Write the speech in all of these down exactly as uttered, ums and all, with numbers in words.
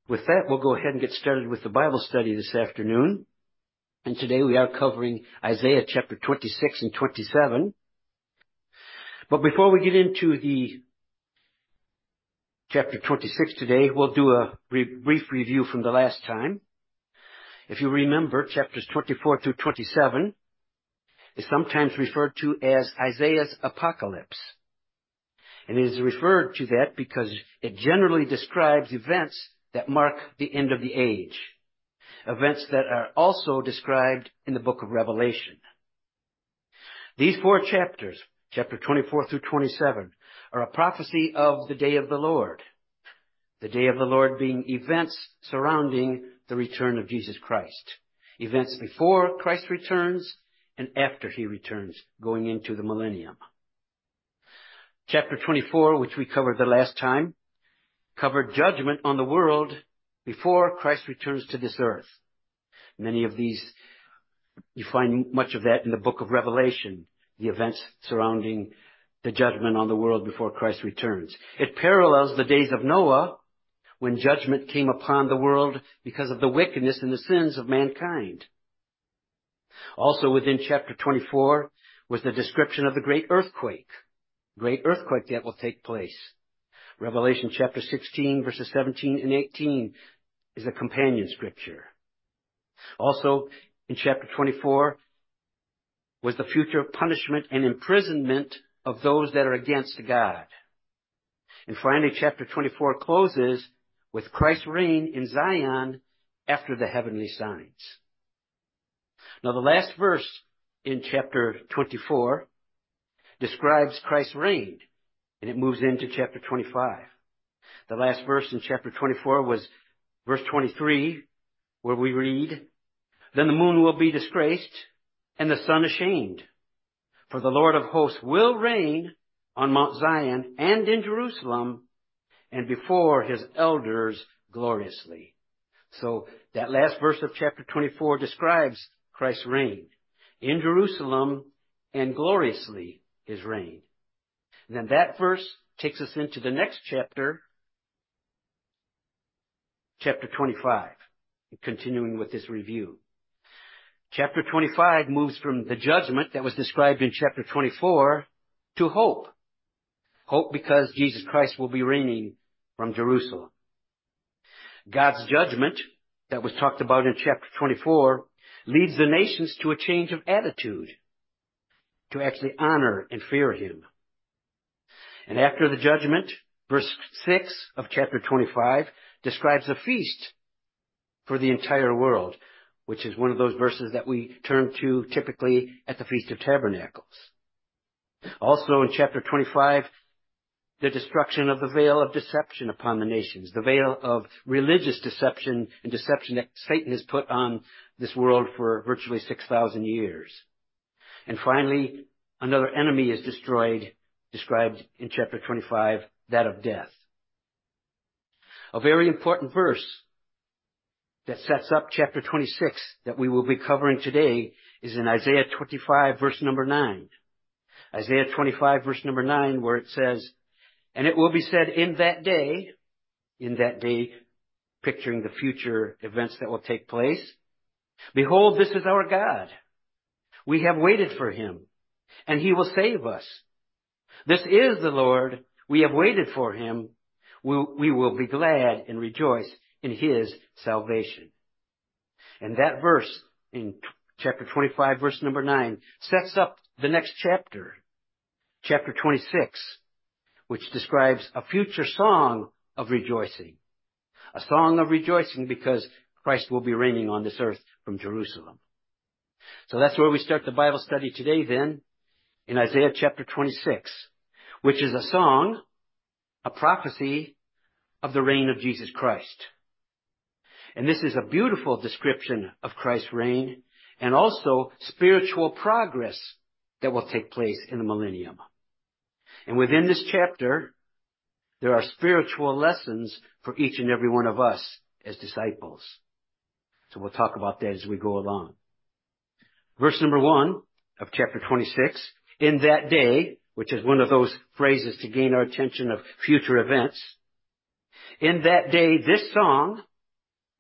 With that, we'll go ahead and get started with the Bible study this afternoon. And today we are covering Isaiah chapter twenty-six and twenty-seven. But before we get into the chapter twenty-six today, we'll do a re- brief review from the last time. If you remember, chapters twenty-four through twenty-seven is sometimes referred to as Isaiah's apocalypse. And it is referred to that because it generally describes events that mark the end of the age. Events that are also described in the book of Revelation. These four chapters, chapter twenty-four through twenty-seven, are a prophecy of the day of the Lord. The day of the Lord being events surrounding the return of Jesus Christ. Events before Christ returns and after he returns, going into the millennium. Chapter twenty-four, which we covered the last time, covered judgment on the world before Christ returns to this earth. Many of these, you find much of that in the book of Revelation, the events surrounding the judgment on the world before Christ returns. It parallels the days of Noah, when judgment came upon the world because of the wickedness and the sins of mankind. Also within chapter twenty-four was the description of the great earthquake, great earthquake that will take place. Revelation chapter sixteen, verses seventeen and eighteen is a companion scripture. Also, in chapter twenty-four was the future punishment and imprisonment of those that are against God. And finally, chapter twenty-four closes with Christ's reign in Zion after the heavenly signs. Now, the last verse in chapter twenty-four describes Christ's reign. And it moves into chapter twenty-five. The last verse in chapter twenty-four was verse twenty-three, where we read, "Then the moon will be disgraced, and the sun ashamed. For the Lord of hosts will reign on Mount Zion and in Jerusalem, and before his elders gloriously." So that last verse of chapter twenty-four describes Christ's reign in Jerusalem and gloriously his reign. And then that verse takes us into the next chapter, chapter twenty-five, continuing with this review. Chapter twenty-five moves from the judgment that was described in chapter twenty-four to hope. Hope because Jesus Christ will be reigning from Jerusalem. God's judgment that was talked about in chapter twenty-four leads the nations to a change of attitude, to actually honor and fear him. And after the judgment, verse six of chapter twenty-five describes a feast for the entire world, which is one of those verses that we turn to typically at the Feast of Tabernacles. Also in chapter twenty-five, the destruction of the veil of deception upon the nations, the veil of religious deception and deception that Satan has put on this world for virtually six thousand years. And finally, another enemy is destroyed, described in chapter twenty-five, that of death. A very important verse that sets up chapter twenty-six that we will be covering today is in Isaiah twenty-five, verse number nine. Isaiah twenty-five, verse number nine, where it says, "And it will be said in that day," in that day, picturing the future events that will take place, "Behold, this is our God. We have waited for him, and he will save us. This is the Lord. We have waited for him. We, we will be glad and rejoice in his salvation." And that verse in chapter twenty-five, verse number nine, sets up the next chapter, chapter twenty-six, which describes a future song of rejoicing. A song of rejoicing because Christ will be reigning on this earth from Jerusalem. So that's where we start the Bible study today then, in Isaiah chapter twenty-six, which is a song, a prophecy of the reign of Jesus Christ. And this is a beautiful description of Christ's reign and also spiritual progress that will take place in the millennium. And within this chapter, there are spiritual lessons for each and every one of us as disciples. So we'll talk about that as we go along. Verse number one of chapter twenty-six, "In that day," which is one of those phrases to gain our attention of future events. "In that day, this song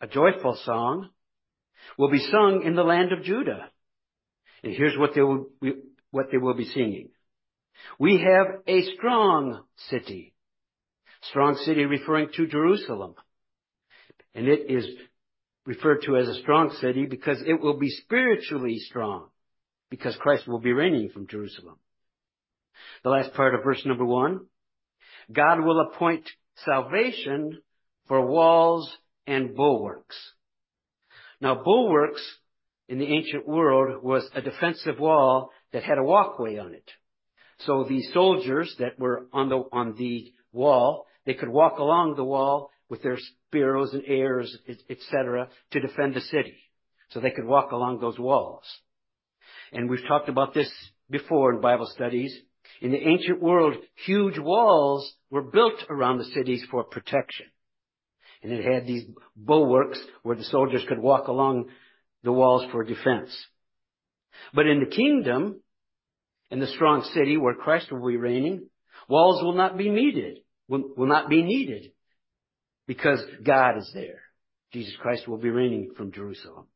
a joyful song, will be sung in the land of Judah. And here's what they will, what they will be singing. We have a strong city. Strong city referring to Jerusalem. And it is referred to as a strong city because it will be spiritually strong, because Christ will be reigning from Jerusalem. The last part of verse number one, God will appoint salvation for walls and bulwarks. Now, bulwarks in the ancient world was a defensive wall that had a walkway on it. So the soldiers that were on the, on the wall, they could walk along the wall with their spears and arrows, et cetera, to defend the city. So they could walk along those walls. And we've talked about this before in Bible studies. In the ancient world, huge walls were built around the cities for protection. And it had these bulwarks where the soldiers could walk along the walls for defense. But in the kingdom, in the strong city where Christ will be reigning, walls will not be needed, will, will not be needed because God is there. Jesus Christ will be reigning from Jerusalem.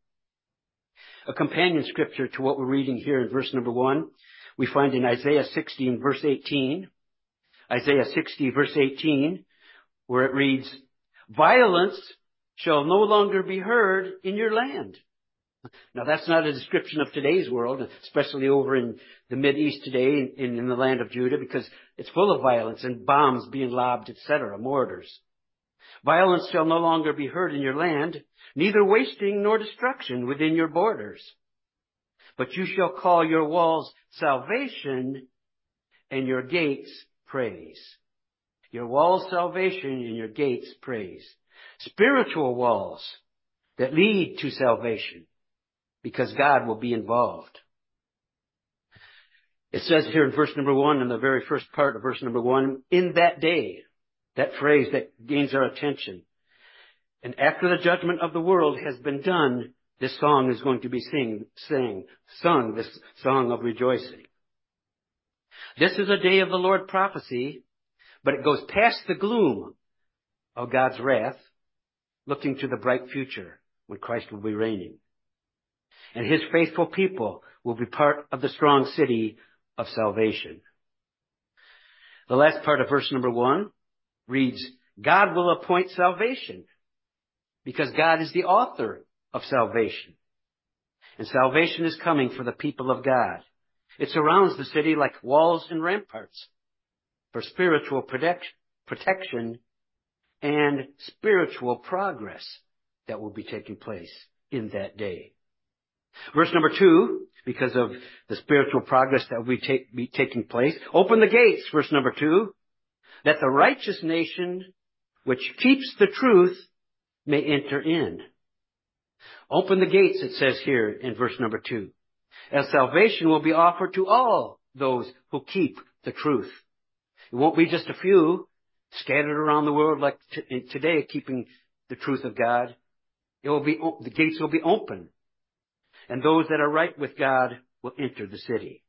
A companion scripture to what we're reading here in verse number one, we find in Isaiah sixty and verse eighteen. Isaiah sixty verse eighteen, where it reads, violence shall no longer be heard in your land. Now that's not a description of today's world, especially over in the Mideast today, in, in the land of Judah, because it's full of violence and bombs being lobbed, et cetera, mortars. Violence shall no longer be heard in your land, neither wasting nor destruction within your borders. But you shall call your walls salvation and your gates praise. Your walls salvation and your gates praise. Spiritual walls that lead to salvation because God will be involved. It says here in verse number one, in the very first part of verse number one, in that day, that phrase that gains our attention. And after the judgment of the world has been done, this song is going to be sing, sing, sung, this song of rejoicing. This is a day of the Lord prophecy, but it goes past the gloom of God's wrath, looking to the bright future when Christ will be reigning. And his faithful people will be part of the strong city of salvation. The last part of verse number one reads, God will appoint salvation because God is the author of salvation. And salvation is coming for the people of God. It surrounds the city like walls and ramparts for spiritual protection and spiritual progress that will be taking place in that day. Verse number two, because of the spiritual progress that will be, take, be taking place, open the gates, verse number two, that the righteous nation which keeps the truth may enter in. Open the gates, it says here in verse number two, as salvation will be offered to all those who keep the truth. It won't be just a few scattered around the world like t- today keeping the truth of God. It will be, the gates will be open, and those that are right with God will enter the city.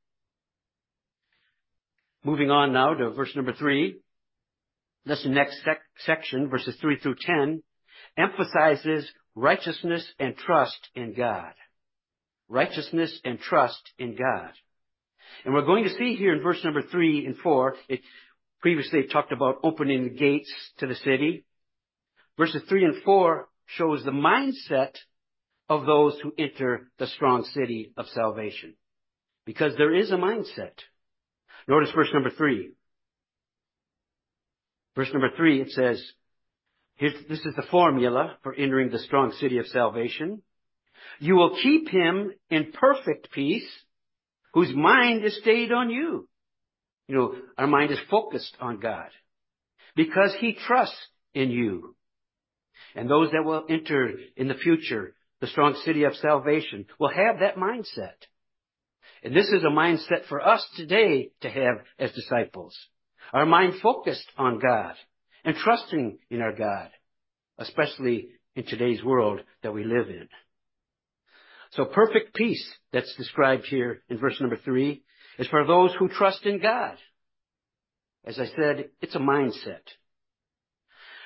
Moving on now to verse number three. This next sec- section, verses three through ten, emphasizes righteousness and trust in God. Righteousness and trust in God. And we're going to see here in verse number three and four, it previously talked about opening the gates to the city. Verses three and four shows the mindset of those who enter the strong city of salvation. Because there is a mindset. Notice verse number three. Verse number three, it says, here's, this is the formula for entering the strong city of salvation. You will keep him in perfect peace, whose mind is stayed on you. You know, our mind is focused on God because he trusts in you. And those that will enter in the future, the strong city of salvation, will have that mindset. And this is a mindset for us today to have as disciples. Our mind focused on God and trusting in our God, especially in today's world that we live in. So perfect peace that's described here in verse number three is for those who trust in God. As I said, it's a mindset.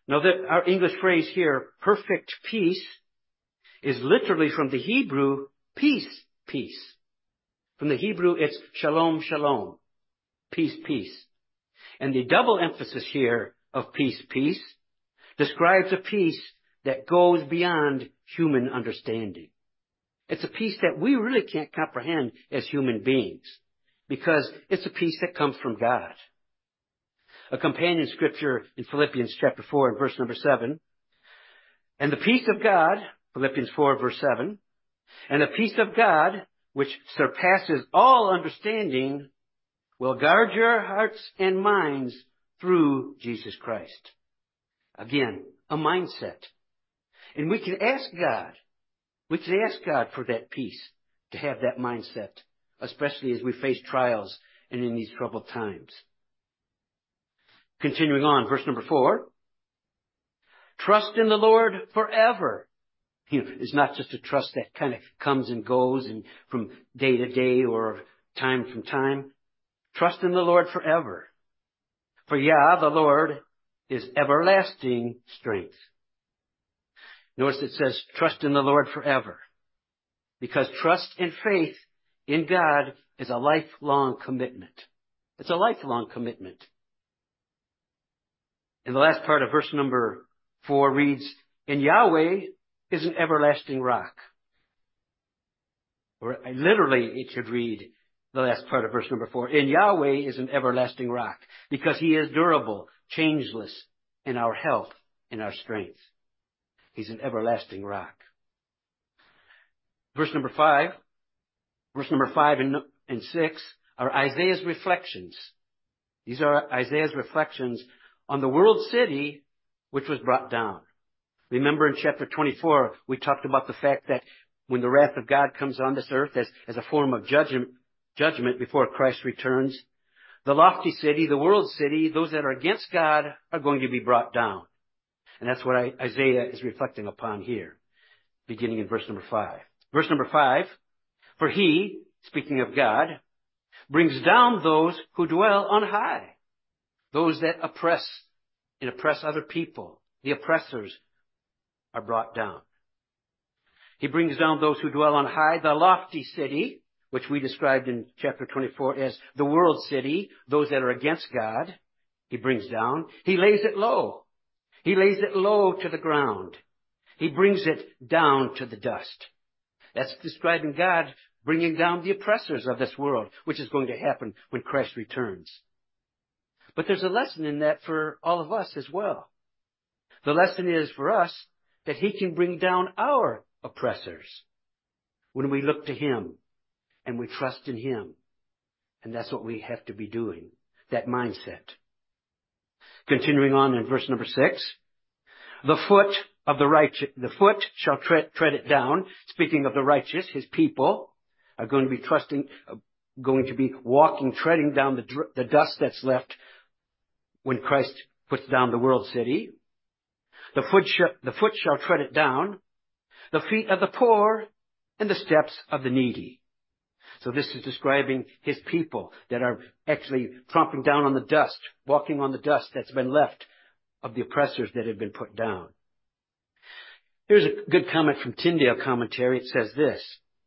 Now that our English phrase here, perfect peace, is literally from the Hebrew, peace, peace. From the Hebrew, it's shalom, shalom. Peace, peace. And the double emphasis here of peace, peace describes a peace that goes beyond human understanding. It's a peace that we really can't comprehend as human beings because it's a peace that comes from God. A companion scripture in Philippians chapter four and verse number seven. And the peace of God, Philippians four verse seven, and the peace of God, which surpasses all understanding, will guard your hearts and minds through Jesus Christ. Again, a mindset. And we can ask God, we can ask God for that peace, to have that mindset, especially as we face trials and in these troubled times. Continuing on, verse number four. Trust in the Lord forever. You know, it's not just a trust that kind of comes and goes and from day to day or time from time. Trust in the Lord forever. For Yah, the Lord, is everlasting strength. Notice it says, trust in the Lord forever. Because trust and faith in God is a lifelong commitment. It's a lifelong commitment. And the last part of verse number four reads, and Yahweh is an everlasting rock. Or literally it should read, the last part of verse number four, and Yahweh is an everlasting rock, because He is durable, changeless in our health and our strength. He's an everlasting rock. Verse number five, verse number five and, and six are Isaiah's reflections. These are Isaiah's reflections on the world city which was brought down. Remember in chapter twenty-four, we talked about the fact that when the wrath of God comes on this earth as, as a form of judgment, judgment before Christ returns, the lofty city, the world city, those that are against God are going to be brought down. And that's what I, Isaiah is reflecting upon here, beginning in verse number five. Verse number five, for He, speaking of God, brings down those who dwell on high, those that oppress and oppress other people. The oppressors are brought down. He brings down those who dwell on high, the lofty city, which we described in chapter twenty-four as the world city, those that are against God. He brings down. He lays it low. He lays it low to the ground. He brings it down to the dust. That's describing God bringing down the oppressors of this world, which is going to happen when Christ returns. But there's a lesson in that for all of us as well. The lesson is for us that He can bring down our oppressors when we look to Him and we trust in Him. And that's what we have to be doing, that mindset. Continuing on in verse number six, the foot of the righteous, the foot shall tread, tread it down. Speaking of the righteous, His people are going to be trusting, uh, going to be walking, treading down the, the dust that's left when Christ puts down the world city. The foot, sh- the foot shall tread it down, the feet of the poor and the steps of the needy. So this is describing His people that are actually tromping down on the dust, walking on the dust that's been left of the oppressors that have been put down. Here's a good comment from Tyndale Commentary. It says this: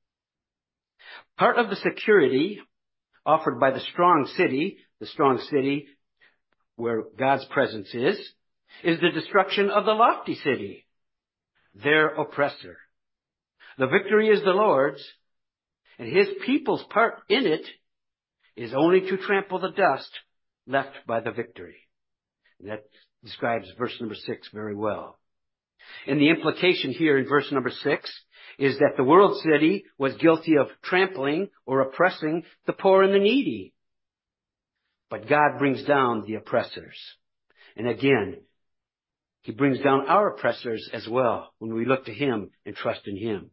part of the security offered by the strong city, the strong city where God's presence is, is the destruction of the lofty city, their oppressor. The victory is the Lord's, and His people's part in it is only to trample the dust left by the victory. And that describes verse number six very well. And the implication here in verse number six is that the world city was guilty of trampling or oppressing the poor and the needy. But God brings down the oppressors. And again, He brings down our oppressors as well when we look to Him and trust in Him.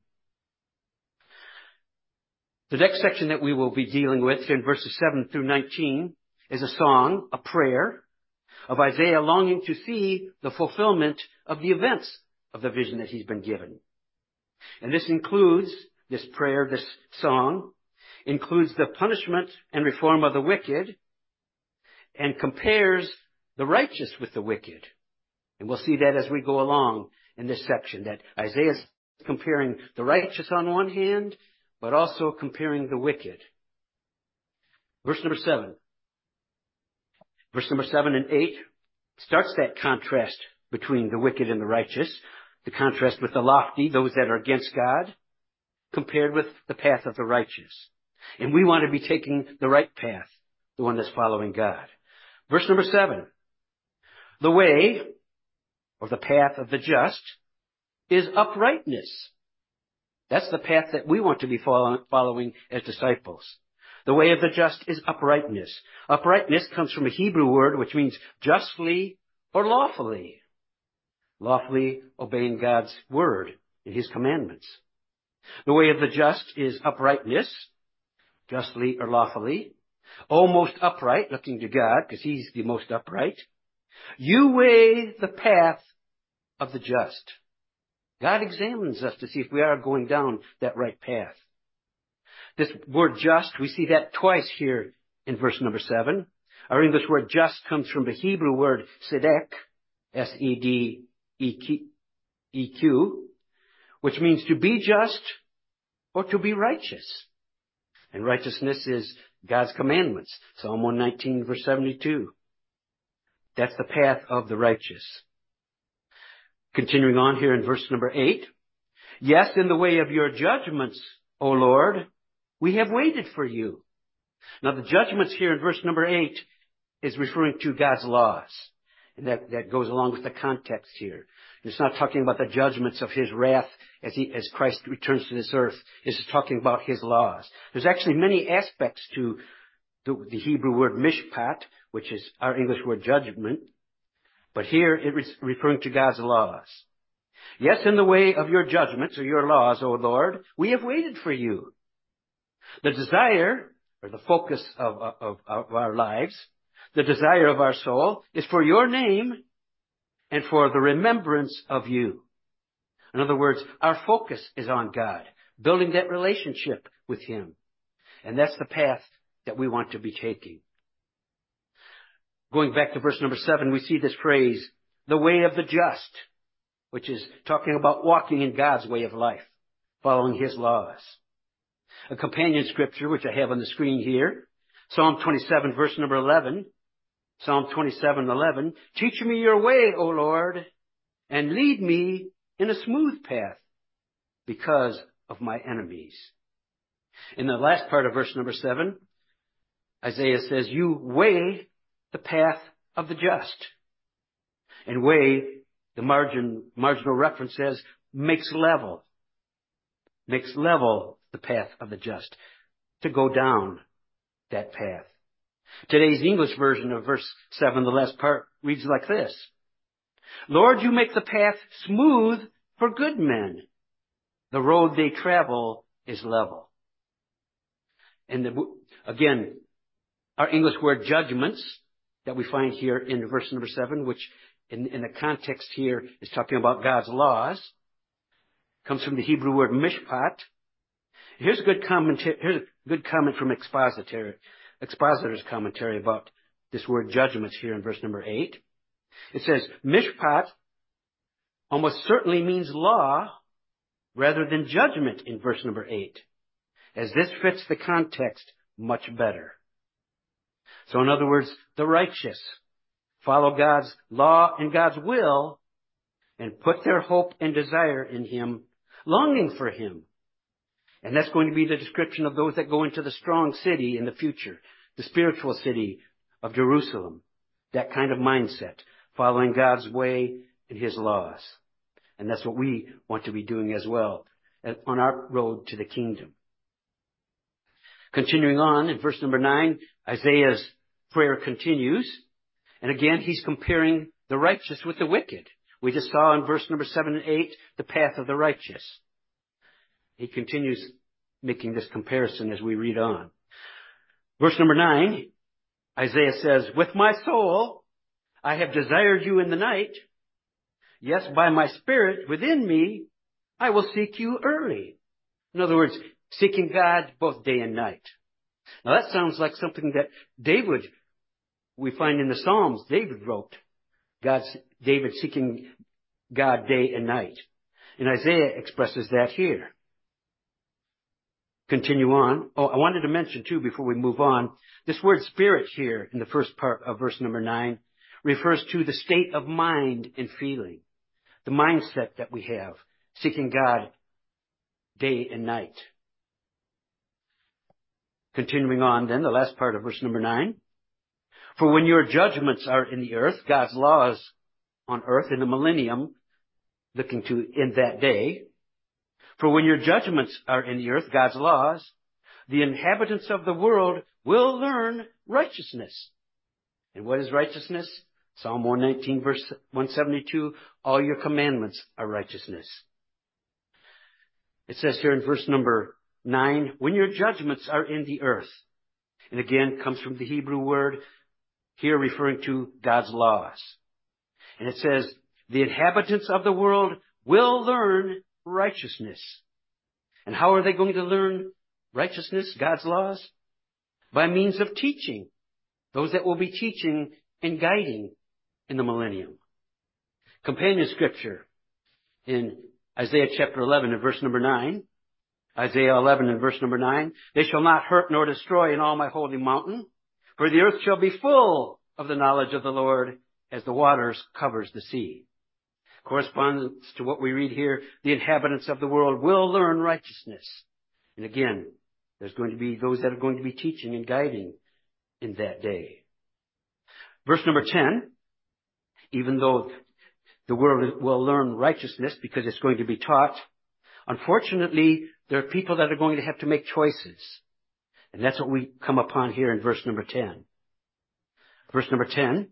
The next section that we will be dealing with in verses seven through nineteen is a song, a prayer of Isaiah longing to see the fulfillment of the events of the vision that he's been given. And this includes, this prayer, this song, includes the punishment and reform of the wicked and compares the righteous with the wicked. And we'll see that as we go along in this section, that Isaiah is comparing the righteous on one hand, but also comparing the wicked. Verse number seven. Verse number seven and eight starts that contrast between the wicked and the righteous, the contrast with the lofty, those that are against God, compared with the path of the righteous. And we want to be taking the right path, the one that's following God. Verse number seven. The way, or the path of the just, is uprightness. That's the path that we want to be following as disciples. The way of the just is uprightness. Uprightness comes from a Hebrew word which means justly or lawfully. Lawfully obeying God's word and His commandments. The way of the just is uprightness, justly or lawfully. Almost upright, looking to God, because He's the most upright. You weigh the path of the just. God examines us to see if we are going down that right path. This word just, we see that twice here in verse number seven. Our English word just comes from the Hebrew word sedek, S E D E Q, which means to be just or to be righteous. And righteousness is God's commandments. Psalm one nineteen, verse seventy-two. That's the path of the righteous. Continuing on here in verse number eight. Yes, in the way of your judgments, O Lord, we have waited for you. Now the judgments here in verse number eight is referring to God's laws. And that, that goes along with the context here. It's not talking about the judgments of His wrath as he, as Christ returns to this earth. It's talking about His laws. There's actually many aspects to the, the Hebrew word mishpat, which is our English word judgment. But here it is referring to God's laws. Yes, in the way of your judgments or your laws, O Lord, we have waited for you. The desire, or the focus of, of, of our lives, the desire of our soul is for your name and for the remembrance of you. In other words, our focus is on God, building that relationship with Him. And that's the path that we want to be taking. Going back to verse number seven, we see this phrase, the way of the just, which is talking about walking in God's way of life, following His laws. A companion scripture, which I have on the screen here, Psalm twenty-seven, verse number eleven. Psalm twenty-seven, eleven. Teach me your way, O Lord, and lead me in a smooth path because of my enemies. In the last part of verse number seven, Isaiah says, you weigh the path of the just. And weigh, the margin, marginal reference says, makes level. Makes level the path of the just. To go down that path. Today's English version of verse seven, the last part, reads like this. Lord, you make the path smooth for good men. The road they travel is level. And the, again, our English word judgments that we find here in verse number seven, which in, in the context here is talking about God's laws, comes from the Hebrew word mishpat. Here's a good comment, here's a good comment from expositor, expositor's commentary about this word judgments here in verse number eight. It says, mishpat almost certainly means law rather than judgment in verse number eight, as this fits the context much better. So in other words, the righteous follow God's law and God's will and put their hope and desire in Him, longing for Him. And that's going to be the description of those that go into the strong city in the future, the spiritual city of Jerusalem. That kind of mindset, following God's way and His laws. And that's what we want to be doing as well on our road to the kingdom. Continuing on in verse number nine, Isaiah's prayer continues. And again, he's comparing the righteous with the wicked. We just saw in verse number seven and eight, the path of the righteous. He continues making this comparison as we read on. Verse number nine, Isaiah says, with my soul, I have desired you in the night. Yes, by my spirit within me, I will seek you early. In other words, seeking God both day and night. Now that sounds like something that David, we find in the Psalms, David wrote. God's, David seeking God day and night. And Isaiah expresses that here. Continue on. Oh, I wanted to mention too, before we move on, this word spirit here in the first part of verse number nine refers to the state of mind and feeling, the mindset that we have, seeking God day and night. Continuing on then, the last part of verse number nine. For when your judgments are in the earth, God's laws on earth in the millennium, looking to in that day. For when your judgments are in the earth, God's laws, the inhabitants of the world will learn righteousness. And what is righteousness? Psalm one nineteen verse one seventy-two, all your commandments are righteousness. It says here in verse number nine, when your judgments are in the earth. And again, comes from the Hebrew word, here referring to God's laws. And it says, the inhabitants of the world will learn righteousness. And how are they going to learn righteousness, God's laws? By means of teaching. Those that will be teaching and guiding in the millennium. Companion scripture in Isaiah chapter eleven and verse number nine. Isaiah eleven and verse number nine. They shall not hurt nor destroy in all my holy mountain, for the earth shall be full of the knowledge of the Lord as the waters covers the sea. Corresponds to what we read here. The inhabitants of the world will learn righteousness. And again, there's going to be those that are going to be teaching and guiding in that day. Verse number ten. Even though the world will learn righteousness because it's going to be taught, unfortunately, there are people that are going to have to make choices. And that's what we come upon here in verse number ten. Verse number ten.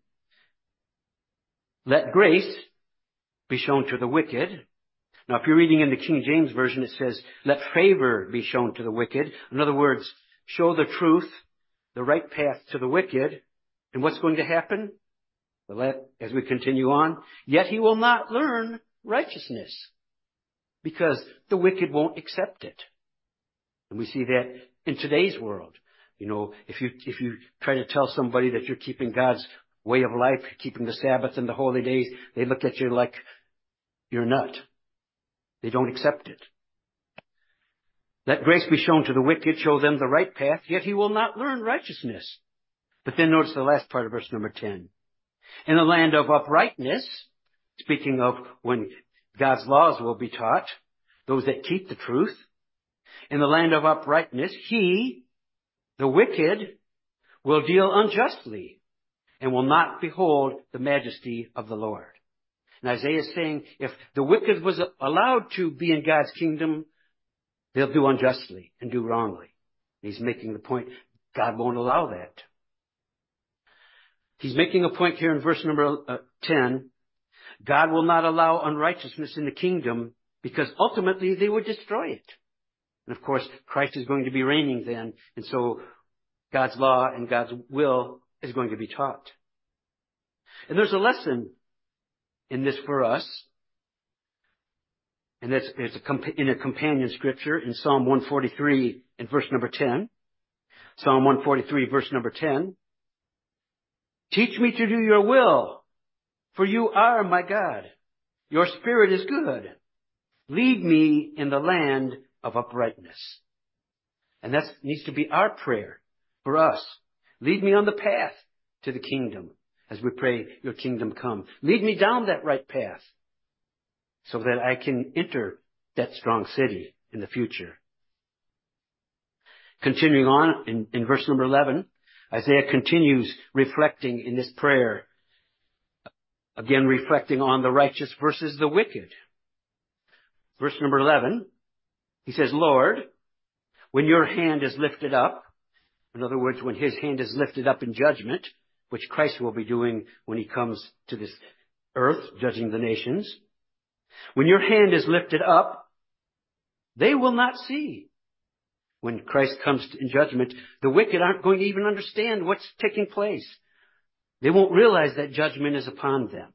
Let grace be shown to the wicked. Now, if you're reading in the King James Version, it says, let favor be shown to the wicked. In other words, show the truth, the right path to the wicked. And what's going to happen? Well, as we continue on, yet he will not learn righteousness because the wicked won't accept it. And we see that in today's world. You know, if you, if you try to tell somebody that you're keeping God's way of life, keeping the Sabbath and the holy days, they look at you like you're a nut. They don't accept it. Let grace be shown to the wicked, show them the right path, yet he will not learn righteousness. But then notice the last part of verse number ten. In the land of uprightness, speaking of when God's laws will be taught, those that keep the truth, in the land of uprightness, he, the wicked, will deal unjustly and will not behold the majesty of the Lord. And Isaiah is saying, if the wicked was allowed to be in God's kingdom, they'll do unjustly and do wrongly. He's making the point, God won't allow that. He's making a point here in verse number uh, ten. God will not allow unrighteousness in the kingdom because ultimately they would destroy it. And of course, Christ is going to be reigning then. And so God's law and God's will is going to be taught. And there's a lesson in this for us. And that's it's a, in a companion scripture in Psalm one forty-three and verse number ten. Psalm one forty-three verse number ten. Teach me to do your will, for you are my God. Your spirit is good. Lead me in the land of uprightness. And that needs to be our prayer for us. Lead me on the path to the kingdom as we pray, your kingdom come. Lead me down that right path so that I can enter that strong city in the future. Continuing on in, in verse number eleven, Isaiah continues reflecting in this prayer, again reflecting on the righteous versus the wicked. Verse number eleven, he says, Lord, when your hand is lifted up, in other words, when his hand is lifted up in judgment, which Christ will be doing when he comes to this earth, judging the nations, when your hand is lifted up, they will not see. When Christ comes in judgment, the wicked aren't going to even understand what's taking place. They won't realize that judgment is upon them.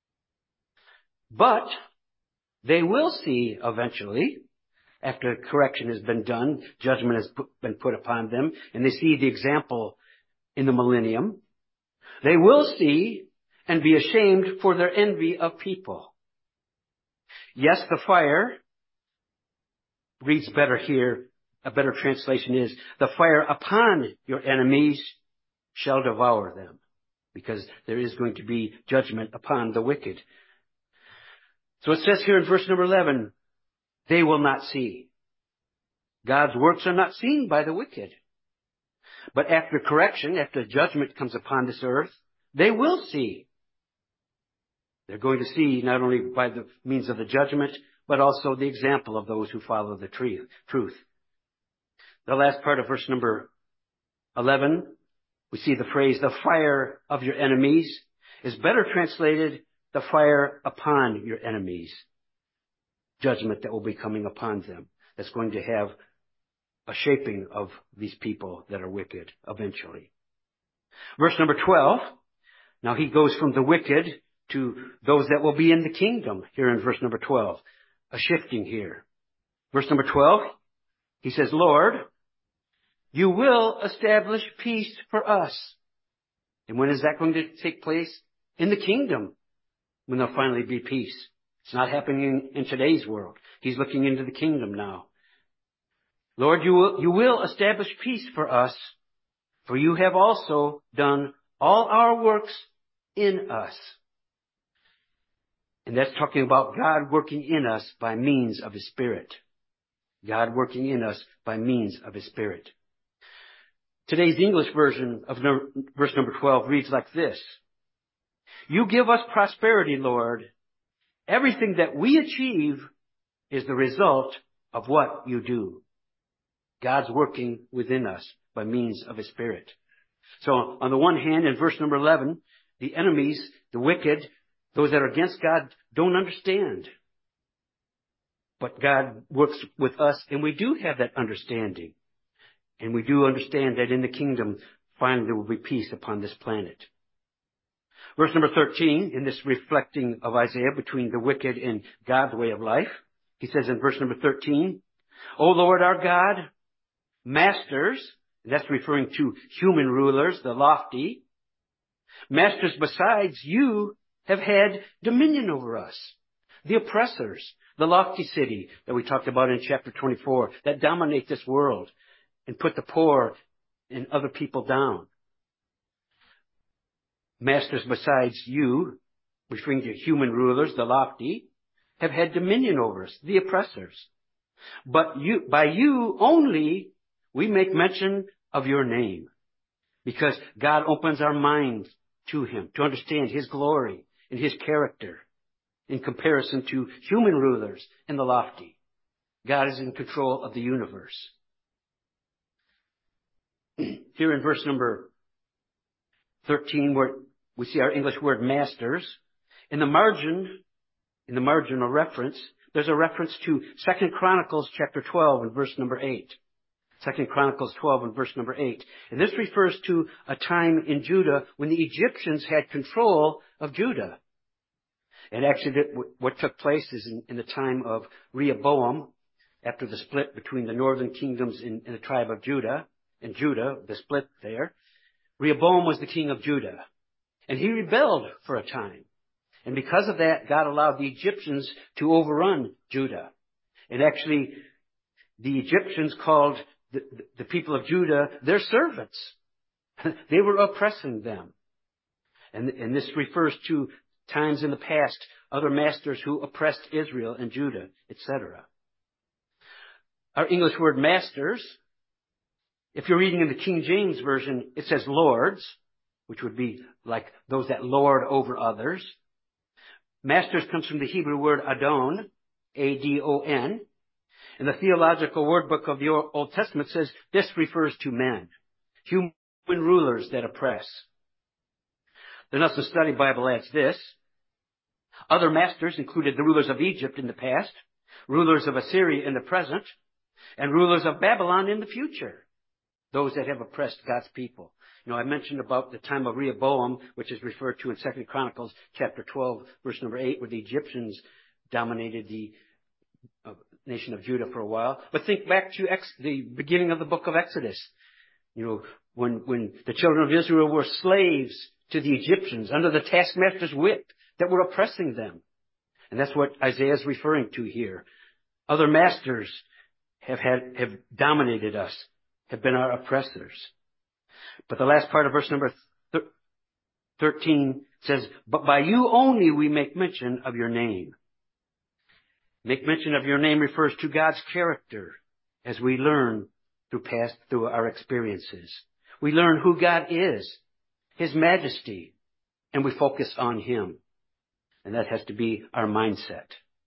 But they will see eventually, after correction has been done, judgment has been put upon them, and they see the example in the millennium. They will see and be ashamed for their envy of people. Yes, the fire reads better here. A better translation is, the fire upon your enemies shall devour them, because there is going to be judgment upon the wicked. So it says here in verse number eleven, they will not see. God's works are not seen by the wicked. But after correction, after judgment comes upon this earth, they will see. They're going to see not only by the means of the judgment, but also the example of those who follow the truth. The last part of verse number eleven, we see the phrase, the fire of your enemies, is better translated, the fire upon your enemies. Judgment that will be coming upon them. That's going to have a shaping of these people that are wicked eventually. Verse number twelve, now he goes from the wicked to those that will be in the kingdom here in verse number twelve. A shifting here. Verse number twelve, he says, Lord, you will establish peace for us. And when is that going to take place? In the kingdom, when there'll finally be peace. It's not happening in, in today's world. He's looking into the kingdom now. Lord, you will, you will establish peace for us, for you have also done all our works in us. And that's talking about God working in us by means of His Spirit. God working in us by means of His Spirit. Today's English version of number, verse number twelve reads like this. You give us prosperity, Lord. Everything that we achieve is the result of what you do. God's working within us by means of His Spirit. So on the one hand, in verse number eleven, the enemies, the wicked, those that are against God don't understand. But God works with us, and we do have that understanding. And we do understand that in the kingdom, finally there will be peace upon this planet. Verse number thirteen, in this reflecting of Isaiah between the wicked and God's way of life, he says in verse number thirteen, O Lord our God, masters, and that's referring to human rulers, the lofty, masters besides you have had dominion over us. The oppressors, the lofty city that we talked about in chapter twenty-four, that dominate this world and put the poor and other people down. Masters besides you, referring to human rulers, the lofty, have had dominion over us, the oppressors. But you, by you only, we make mention of your name, because God opens our minds to Him to understand His glory and His character in comparison to human rulers and the lofty. God is in control of the universe. Here in verse number thirteen, where we see our English word masters, in the margin, in the marginal reference, there's a reference to Second Chronicles chapter twelve and verse number eight. Second Chronicles twelve and verse number eight. And this refers to a time in Judah when the Egyptians had control of Judah. And actually what took place is in, in the time of Rehoboam, after the split between the northern kingdoms in, in the tribe of Judah, and Judah, the split there, Rehoboam was the king of Judah. And he rebelled for a time. And because of that, God allowed the Egyptians to overrun Judah. And actually, the Egyptians called the, the people of Judah their servants. They were oppressing them. And, and this refers to times in the past, other masters who oppressed Israel and Judah, et cetera. Our English word masters, if you're reading in the King James Version, it says lords, which would be like those that lord over others. Masters comes from the Hebrew word Adon, A D O N. And the Theological Word Book of the Old Testament says this refers to men, human rulers that oppress. The Nelson Study Bible adds this. Other masters included the rulers of Egypt in the past, rulers of Assyria in the present, and rulers of Babylon in the future. Those that have oppressed God's people. You know, I mentioned about the time of Rehoboam, which is referred to in Second Chronicles chapter twelve, verse number eight, where the Egyptians dominated the uh, nation of Judah for a while. But think back to ex- the beginning of the book of Exodus. You know, when, when the children of Israel were slaves to the Egyptians under the taskmaster's whip that were oppressing them. And that's what Isaiah is referring to here. Other masters have had, have dominated us, have been our oppressors. But the last part of verse number thirteen says, but by you only we make mention of your name. Make mention of your name refers to God's character as we learn through past, through our experiences. We learn who God is, His majesty, and we focus on Him. And that has to be our mindset.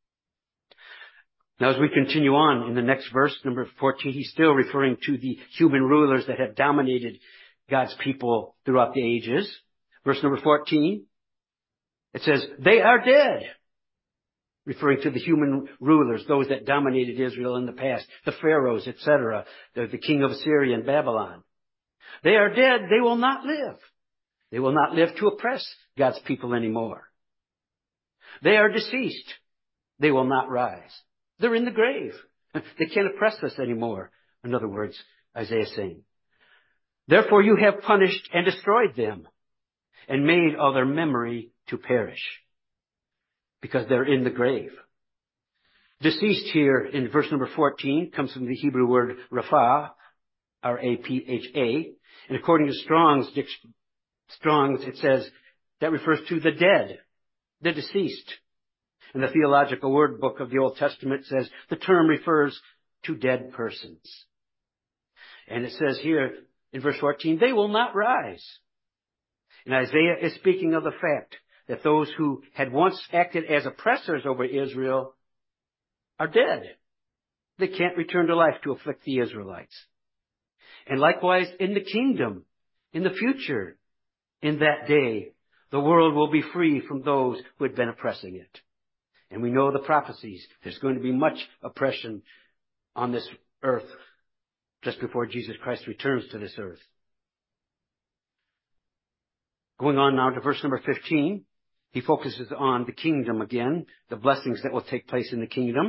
Now as we continue on in the next verse, number fourteen, he's still referring to the human rulers that have dominated God's people throughout the ages. Verse number fourteen, it says, they are dead. Referring to the human rulers, those that dominated Israel in the past, the pharaohs, et cetera, the, the king of Assyria and Babylon. They are dead. They will not live. They will not live to oppress God's people anymore. They are deceased. They will not rise. They're in the grave. They can't oppress us anymore. In other words, Isaiah is saying, therefore you have punished and destroyed them and made all their memory to perish because they're in the grave. Deceased here in verse number fourteen comes from the Hebrew word rapha, R A P H A. And according to Strong's, Strong's, it says that refers to the dead, the deceased. And the Theological Word Book of the Old Testament says the term refers to dead persons. And it says here in verse fourteen, they will not rise. And Isaiah is speaking of the fact that those who had once acted as oppressors over Israel are dead. They can't return to life to afflict the Israelites. And likewise in the kingdom, in the future, in that day, the world will be free from those who had been oppressing it. And we know the prophecies. There's going to be much oppression on this earth just before Jesus Christ returns to this earth. Going on now to verse number fifteen, he focuses on the kingdom again, the blessings that will take place in the kingdom.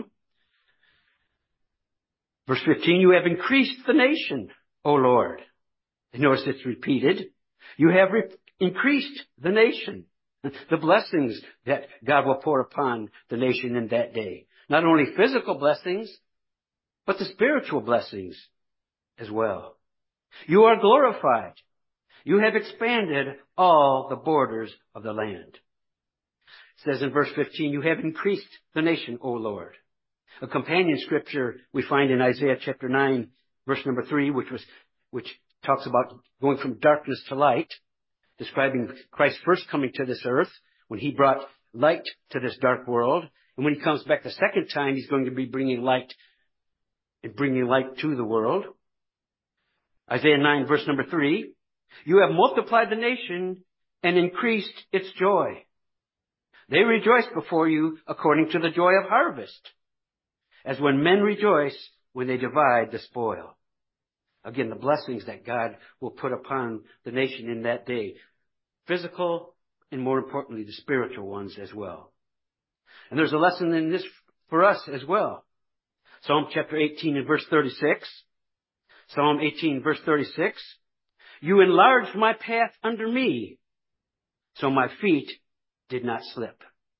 Verse fifteen, you have increased the nation, O Lord. And notice it's repeated. You have re- increased the nation. The blessings that God will pour upon the nation in that day. Not only physical blessings, but the spiritual blessings as well. You are glorified. You have expanded all the borders of the land. It says in verse fifteen, you have increased the nation, O Lord. A companion scripture we find in Isaiah chapter nine, verse number three, which was, which talks about going from darkness to light, describing Christ's first coming to this earth when he brought light to this dark world. And when he comes back the second time, he's going to be bringing light and bringing light to the world. Isaiah nine, verse number three, you have multiplied the nation and increased its joy. They rejoice before you according to the joy of harvest, as when men rejoice when they divide the spoil. Again, the blessings that God will put upon the nation in that day. Physical and more importantly, the spiritual ones as well. And there's a lesson in this for us as well. Psalm chapter eighteen and verse thirty-six. Psalm eighteen verse thirty-six. You enlarged my path under me, so my feet did not slip.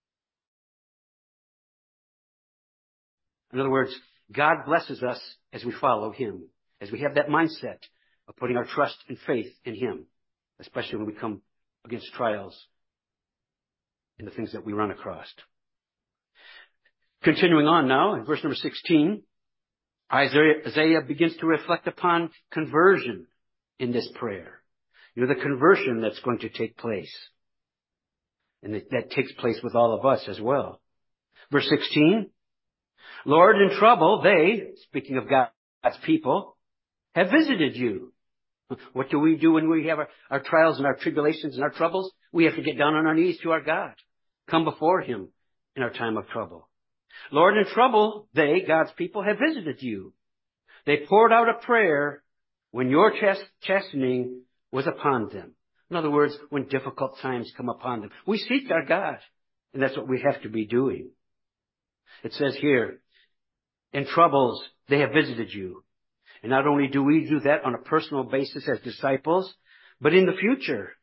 In other words, God blesses us as we follow Him, as we have that mindset of putting our trust and faith in Him, especially when we come against trials and the things that we run across. Continuing on now, in verse number sixteen, Isaiah, Isaiah begins to reflect upon conversion in this prayer. You know, the conversion that's going to take place. And that, that takes place with all of us as well. Verse sixteen, Lord, in trouble, they, speaking of God's people, have visited you. What do we do when we have our, our trials and our tribulations and our troubles? We have to get down on our knees to our God. Come before Him in our time of trouble. Lord, in trouble, they, God's people, have visited you. They poured out a prayer when your chastening was upon them. In other words, when difficult times come upon them. We seek our God, and that's what we have to be doing. It says here, in troubles, they have visited you. And not only do we do that on a personal basis as disciples, but in the future,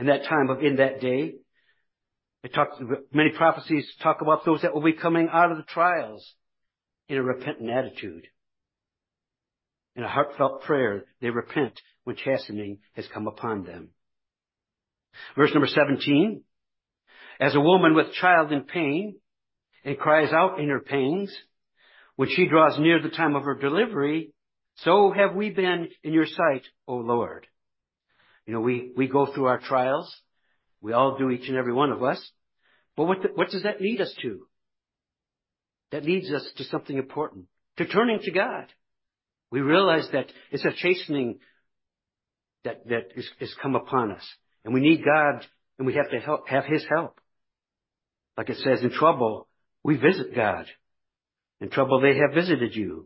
in that time of in that day. It talks, many prophecies talk about those that will be coming out of the trials in a repentant attitude. In a heartfelt prayer, they repent when chastening has come upon them. Verse number seventeen, as a woman with child in pain and cries out in her pains, when she draws near the time of her delivery, so have we been in your sight, O Lord. You know, we, we go through our trials. We all do, each and every one of us. But what, the, what does that lead us to? That leads us to something important, to turning to God. We realize that it's a chastening that, that is, is come upon us. And we need God, and we have to help, have His help. Like it says, in trouble, we visit God. In trouble, they have visited you.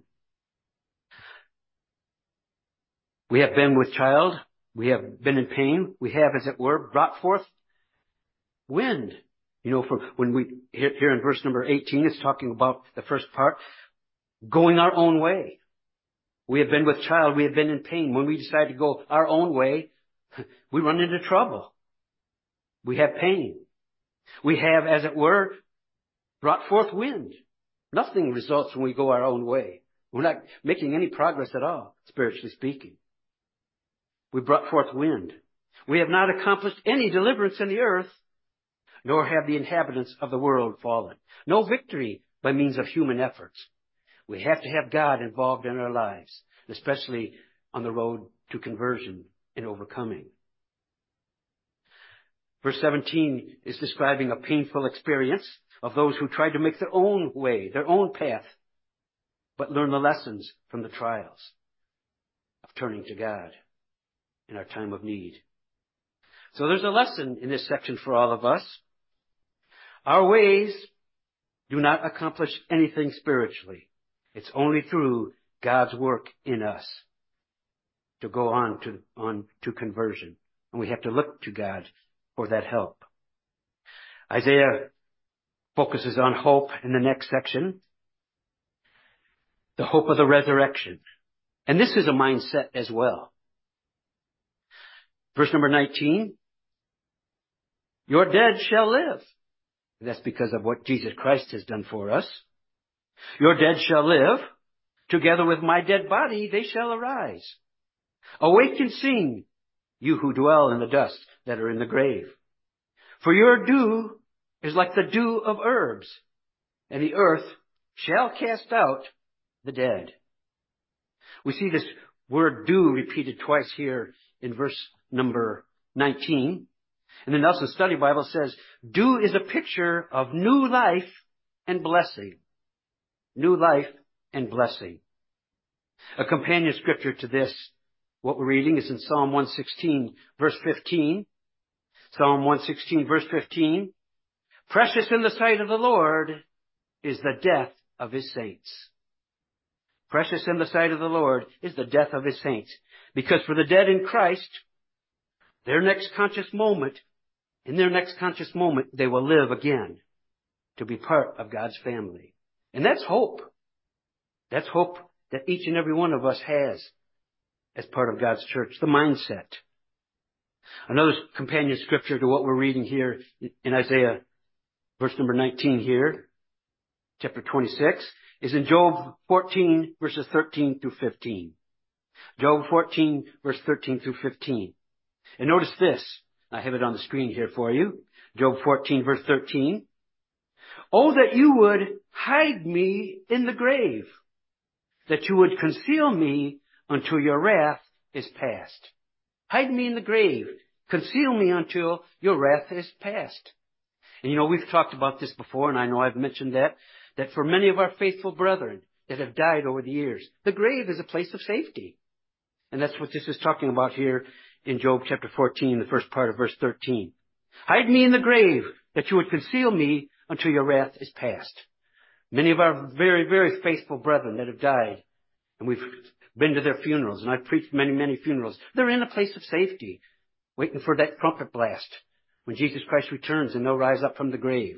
We have been with child. We have been in pain. We have, as it were, brought forth wind. You know, for when we, here, here in verse number eighteen, it's talking about the first part, going our own way. We have been with child. We have been in pain. When we decide to go our own way, we run into trouble. We have pain. We have, as it were, brought forth wind. Nothing results when we go our own way. We're not making any progress at all, spiritually speaking. We brought forth wind. We have not accomplished any deliverance in the earth, nor have the inhabitants of the world fallen. No victory by means of human efforts. We have to have God involved in our lives, especially on the road to conversion and overcoming. Verse seventeen is describing a painful experience of those who tried to make their own way, their own path, but learn the lessons from the trials of turning to God in our time of need. So there's a lesson in this section for all of us. Our ways do not accomplish anything spiritually. It's only through God's work in us to go on to, on to conversion. And we have to look to God for that help. Isaiah focuses on hope in the next section. The hope of the resurrection. And this is a mindset as well. Verse number nineteen. Your dead shall live. And that's because of what Jesus Christ has done for us. Your dead shall live. Together with my dead body, they shall arise. Awake and sing, you who dwell in the dust that are in the grave. For your dew is like the dew of herbs, and the earth shall cast out the dead. We see this word dew repeated twice here in verse number nineteen. And the Nelson Study Bible says, dew is a picture of new life and blessing. New life and blessing. A companion scripture to this, what we're reading, is in Psalm one sixteen, verse fifteen. Psalm one sixteen, verse fifteen. Precious in the sight of the Lord is the death of His saints. Precious in the sight of the Lord is the death of His saints. Because for the dead in Christ, their next conscious moment, in their next conscious moment, they will live again to be part of God's family. And that's hope. That's hope that each and every one of us has as part of God's church, the mindset. Another companion scripture to what we're reading here in Isaiah, verse number nineteen here, chapter twenty-six, is in Job fourteen, verses thirteen through fifteen. Job fourteen, verse thirteen through fifteen. And notice this. I have it on the screen here for you. Job fourteen, verse thirteen. Oh, that you would hide me in the grave, that you would conceal me until your wrath is past. Hide me in the grave. Conceal me until your wrath is past. And you know, we've talked about this before, and I know I've mentioned that, that for many of our faithful brethren that have died over the years, the grave is a place of safety. And that's what this is talking about here in Job chapter fourteen, the first part of verse thirteen. Hide me in the grave, that you would conceal me until your wrath is past. Many of our very, very faithful brethren that have died, and we've been to their funerals, and I've preached many, many funerals, they're in a place of safety, waiting for that trumpet blast when Jesus Christ returns and they'll rise up from the grave.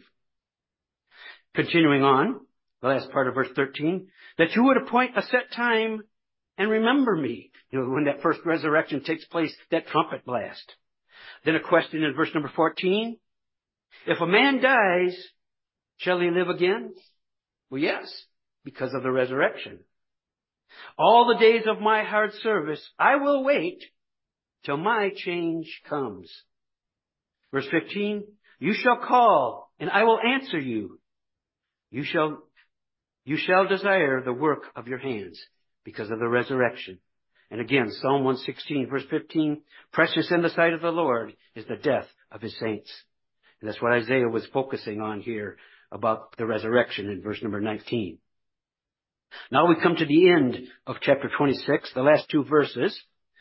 Continuing on, the last part of verse thirteen, that you would appoint a set time and remember me. You know, when that first resurrection takes place, that trumpet blast. Then a question in verse number fourteen. If a man dies, shall he live again? Well, yes, because of the resurrection. All the days of my hard service, I will wait till my change comes. Verse fifteen, you shall call, and I will answer you. You shall, you shall desire the work of your hands because of the resurrection. And again, Psalm one sixteen, verse fifteen, precious in the sight of the Lord is the death of his saints. And that's what Isaiah was focusing on here about the resurrection in verse number nineteen. Now we come to the end of chapter twenty-six, the last two verses.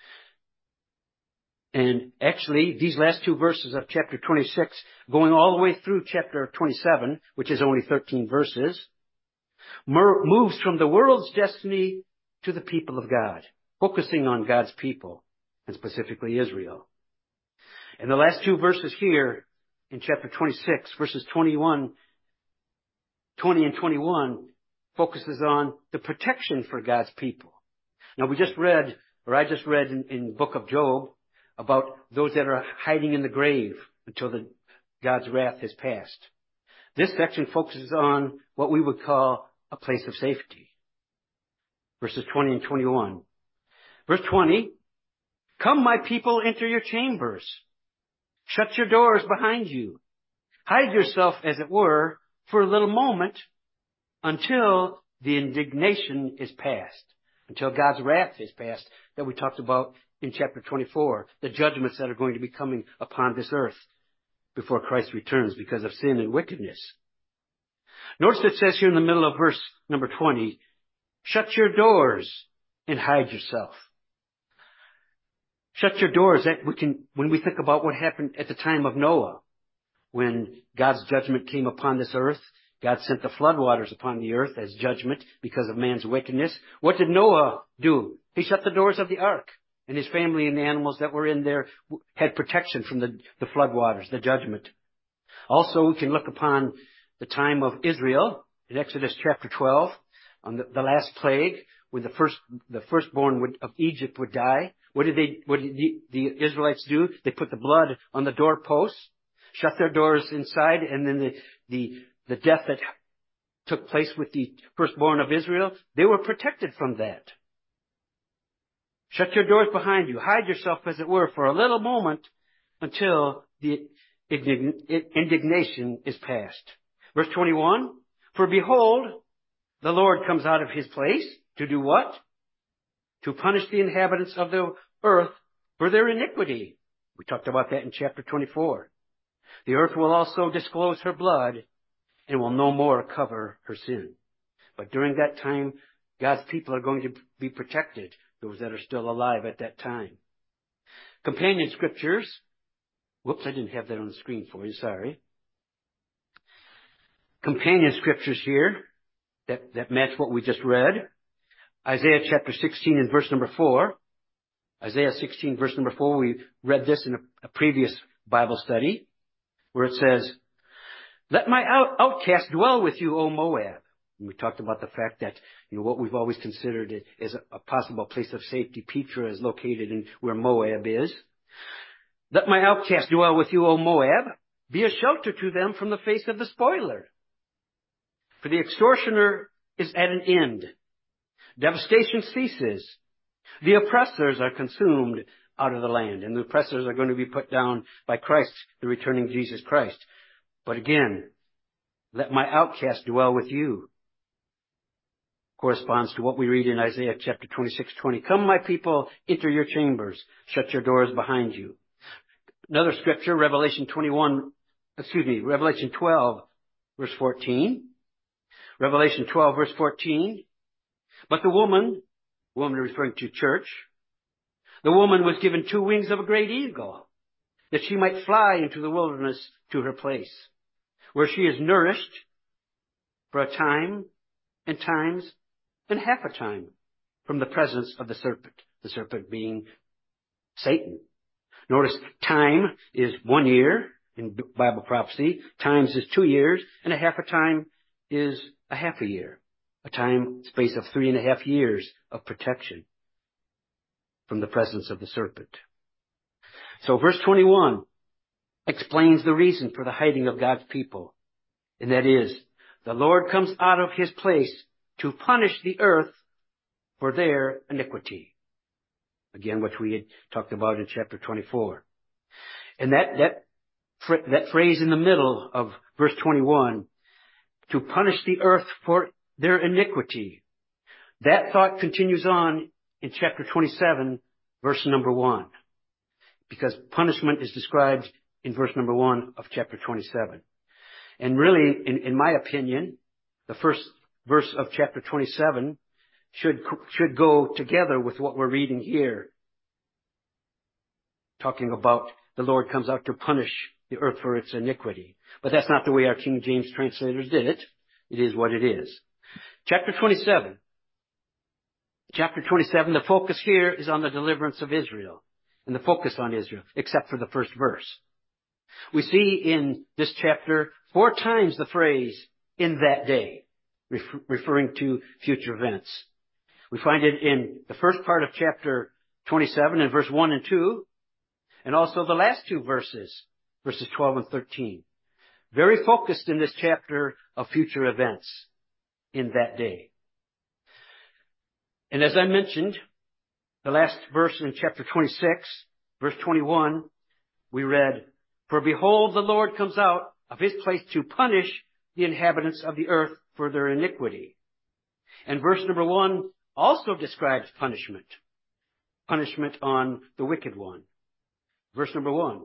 And actually, these last two verses of chapter twenty-six, going all the way through chapter twenty-seven, which is only thirteen verses, moves from the world's destiny to the people of God, focusing on God's people, and specifically Israel. And the last two verses here in chapter twenty-six, verses twenty-one, twenty and twenty-one, focuses on the protection for God's people. Now we just read, or I just read in, in the book of Job, about those that are hiding in the grave until the, God's wrath has passed. This section focuses on what we would call a place of safety. Verses twenty and twenty-one. Verse twenty, come my people, enter your chambers. Shut your doors behind you. Hide yourself, as it were, for a little moment until the indignation is past, until God's wrath is past, that we talked about in chapter twenty-four, the judgments that are going to be coming upon this earth before Christ returns because of sin and wickedness. Notice it says here in the middle of verse number twenty, shut your doors and hide yourself. Shut your doors. That we can, when we think about what happened at the time of Noah, when God's judgment came upon this earth, God sent the floodwaters upon the earth as judgment because of man's wickedness. What did Noah do? He shut the doors of the ark, and his family and the animals that were in there had protection from the, the floodwaters, the judgment. Also, we can look upon the time of Israel in Exodus chapter twelve, on the, the last plague, when the first, the firstborn would, of Egypt would die. What did they, what did the, the Israelites do? They put the blood on the doorposts, shut their doors inside, and then the, the, the death that took place with the firstborn of Israel, they were protected from that. Shut your doors behind you. Hide yourself, as it were, for a little moment until the indignation is past. Verse twenty-one, for behold, the Lord comes out of his place to do what? To punish the inhabitants of the earth for their iniquity. We talked about that in chapter twenty-four. The earth will also disclose her blood and will no more cover her sin. But during that time, God's people are going to be protected, those that are still alive at that time. Companion scriptures. Whoops, I didn't have that on the screen for you, sorry. Companion scriptures here that, that match what we just read. Isaiah chapter sixteen and verse number four. Isaiah sixteen verse number four, we read this in a, a previous Bible study, where it says, let my out, outcast dwell with you, O Moab. And we talked about the fact that, you know, what we've always considered as a, a possible place of safety, Petra is located in where Moab is. Let my outcast dwell with you, O Moab. Be a shelter to them from the face of the spoiler. For the extortioner is at an end. Devastation ceases. The oppressors are consumed out of the land. And the oppressors are going to be put down by Christ, the returning Jesus Christ. But again, let my outcast dwell with you. Corresponds to what we read in Isaiah chapter twenty-six twenty. Come, my people, enter your chambers. Shut your doors behind you. Another scripture, Revelation twenty-one, excuse me, Revelation twelve, verse fourteen. Revelation twelve, verse fourteen. But the woman, woman referring to church, the woman was given two wings of a great eagle, that she might fly into the wilderness to her place, where she is nourished for a time and times and half a time from the presence of the serpent, the serpent being Satan. Notice time is one year in Bible prophecy, times is two years, and a half a time is a half a year. A time space of three and a half years of protection from the presence of the serpent. So verse twenty-one explains the reason for the hiding of God's people. And that is, the Lord comes out of his place to punish the earth for their iniquity. Again, which we had talked about in chapter twenty-four. And that, that, that phrase in the middle of verse twenty-one, to punish the earth for their iniquity, that thought continues on in chapter twenty-seven, verse number one. Because punishment is described in verse number one of chapter twenty-seven. And really, in, in my opinion, the first verse of chapter twenty-seven should, should go together with what we're reading here. Talking about the Lord comes out to punish the earth for its iniquity. But that's not the way our King James translators did it. It is what it is. Chapter twenty-seven. Chapter twenty-seven, the focus here is on the deliverance of Israel. And the focus on Israel, except for the first verse. We see in this chapter four times the phrase, in that day, refer- referring to future events. We find it in the first part of chapter twenty-seven in verse one and two, and also the last two verses, verses twelve and thirteen. Very focused in this chapter of future events in that day. And as I mentioned, the last verse in chapter twenty-six, verse twenty-one, we read, for behold, the Lord comes out of his place to punish the inhabitants of the earth for their iniquity. And verse number one also describes punishment. Punishment on the wicked one. Verse number one.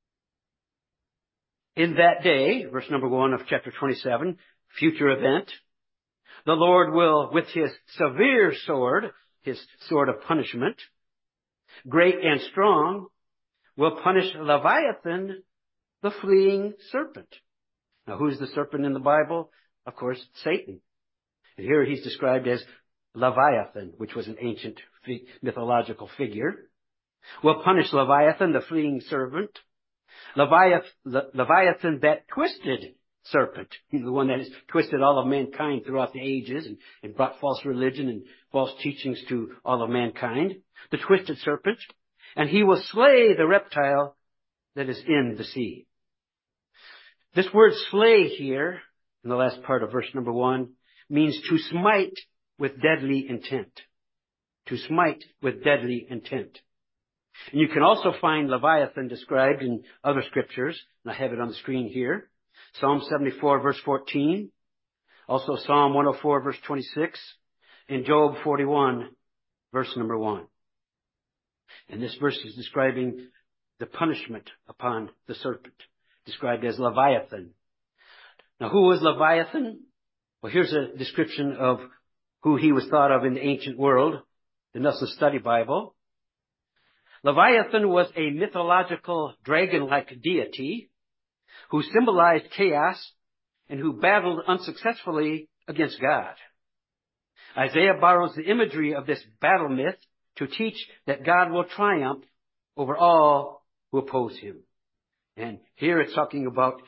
In that day, verse number one of chapter twenty-seven, future event, the Lord will, with his severe sword, his sword of punishment, great and strong, will punish Leviathan, the fleeing serpent. Now, who's the serpent in the Bible? Of course, Satan. And here he's described as Leviathan, which was an ancient mythological figure. Will punish Leviathan, the fleeing serpent. Leviathan, Leviathan, that twisted serpent, the one that has twisted all of mankind throughout the ages and, and brought false religion and false teachings to all of mankind. The twisted serpent. And he will slay the reptile that is in the sea. This word slay here, in the last part of verse number one, means to smite with deadly intent. To smite with deadly intent. And you can also find Leviathan described in other scriptures, and I have it on the screen here. Psalm seventy-four, verse fourteen. Also Psalm one oh four, verse twenty-six. And Job forty-one, verse number one. And this verse is describing the punishment upon the serpent, described as Leviathan. Now, who was Leviathan? Well, here's a description of who he was thought of in the ancient world, the Nelson Study Bible. Leviathan was a mythological dragon-like deity who symbolized chaos and who battled unsuccessfully against God. Isaiah borrows the imagery of this battle myth to teach that God will triumph over all who oppose him. And here it's talking about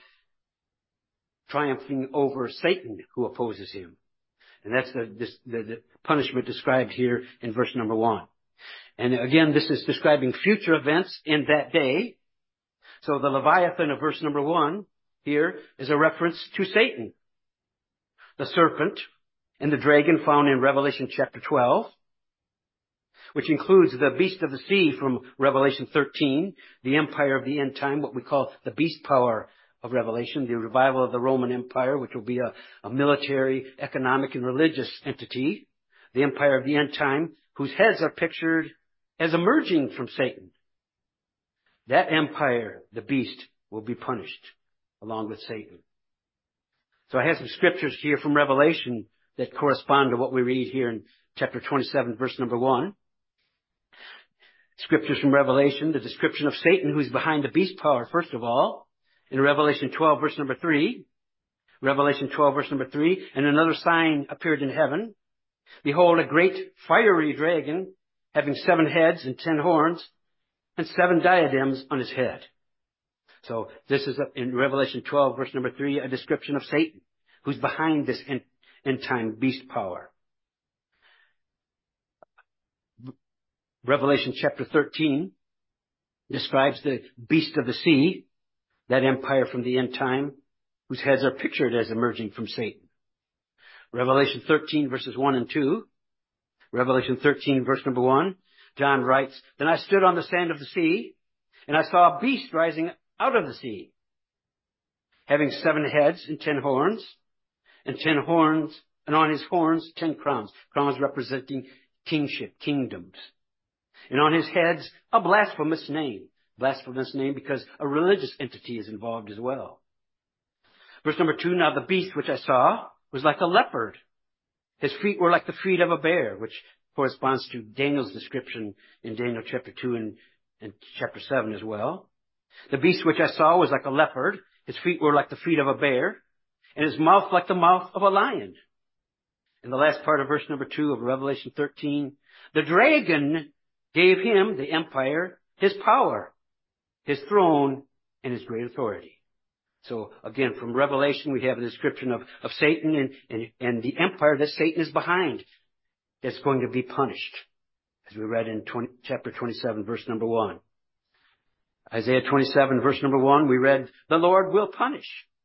triumphing over Satan who opposes him. And that's the, this, the, the punishment described here in verse number one. And again, this is describing future events in that day. So the Leviathan of verse number one here is a reference to Satan, the serpent, and the dragon found in Revelation chapter twelve, which includes the beast of the sea from Revelation thirteen, the empire of the end time, what we call the beast power of Revelation, the revival of the Roman Empire, which will be a, a military, economic, and religious entity, the empire of the end time, whose heads are pictured as emerging from Satan. That empire, the beast, will be punished along with Satan. So I have some scriptures here from Revelation that correspond to what we read here in chapter twenty-seven, verse number one. Scriptures from Revelation, the description of Satan, who's behind the beast power, first of all, in Revelation twelve, verse number three. Revelation twelve, verse number three. And another sign appeared in heaven. Behold, a great fiery dragon, having seven heads and ten horns, and seven diadems on his head. So this is in Revelation twelve, verse number three, a description of Satan, who's behind this end, end time beast power. Revelation chapter thirteen, describes the beast of the sea, that empire from the end time, whose heads are pictured as emerging from Satan. Revelation thirteen, verses one and two. Revelation thirteen, verse number one. John writes, "Then I stood on the sand of the sea, and I saw a beast rising out of the sea, having seven heads and ten horns, and ten horns, and on his horns ten crowns." Crowns representing kingship, kingdoms. "And on his heads a blasphemous name." Blasphemous name because a religious entity is involved as well. Verse number two, "Now the beast which I saw was like a leopard. His feet were like the feet of a bear," which corresponds to Daniel's description in Daniel chapter two and, and chapter seven as well. "The beast which I saw was like a leopard. His feet were like the feet of a bear, and his mouth like the mouth of a lion." In the last part of verse number two of Revelation thirteen, "The dragon gave him," the empire, "his power, his throne, and his great authority." So again, from Revelation, we have a description of, of Satan and, and, and the empire that Satan is behind that's going to be punished, as we read in twenty, chapter twenty-seven, verse number one. Isaiah twenty-seven, verse number one, we read, "The Lord will punish."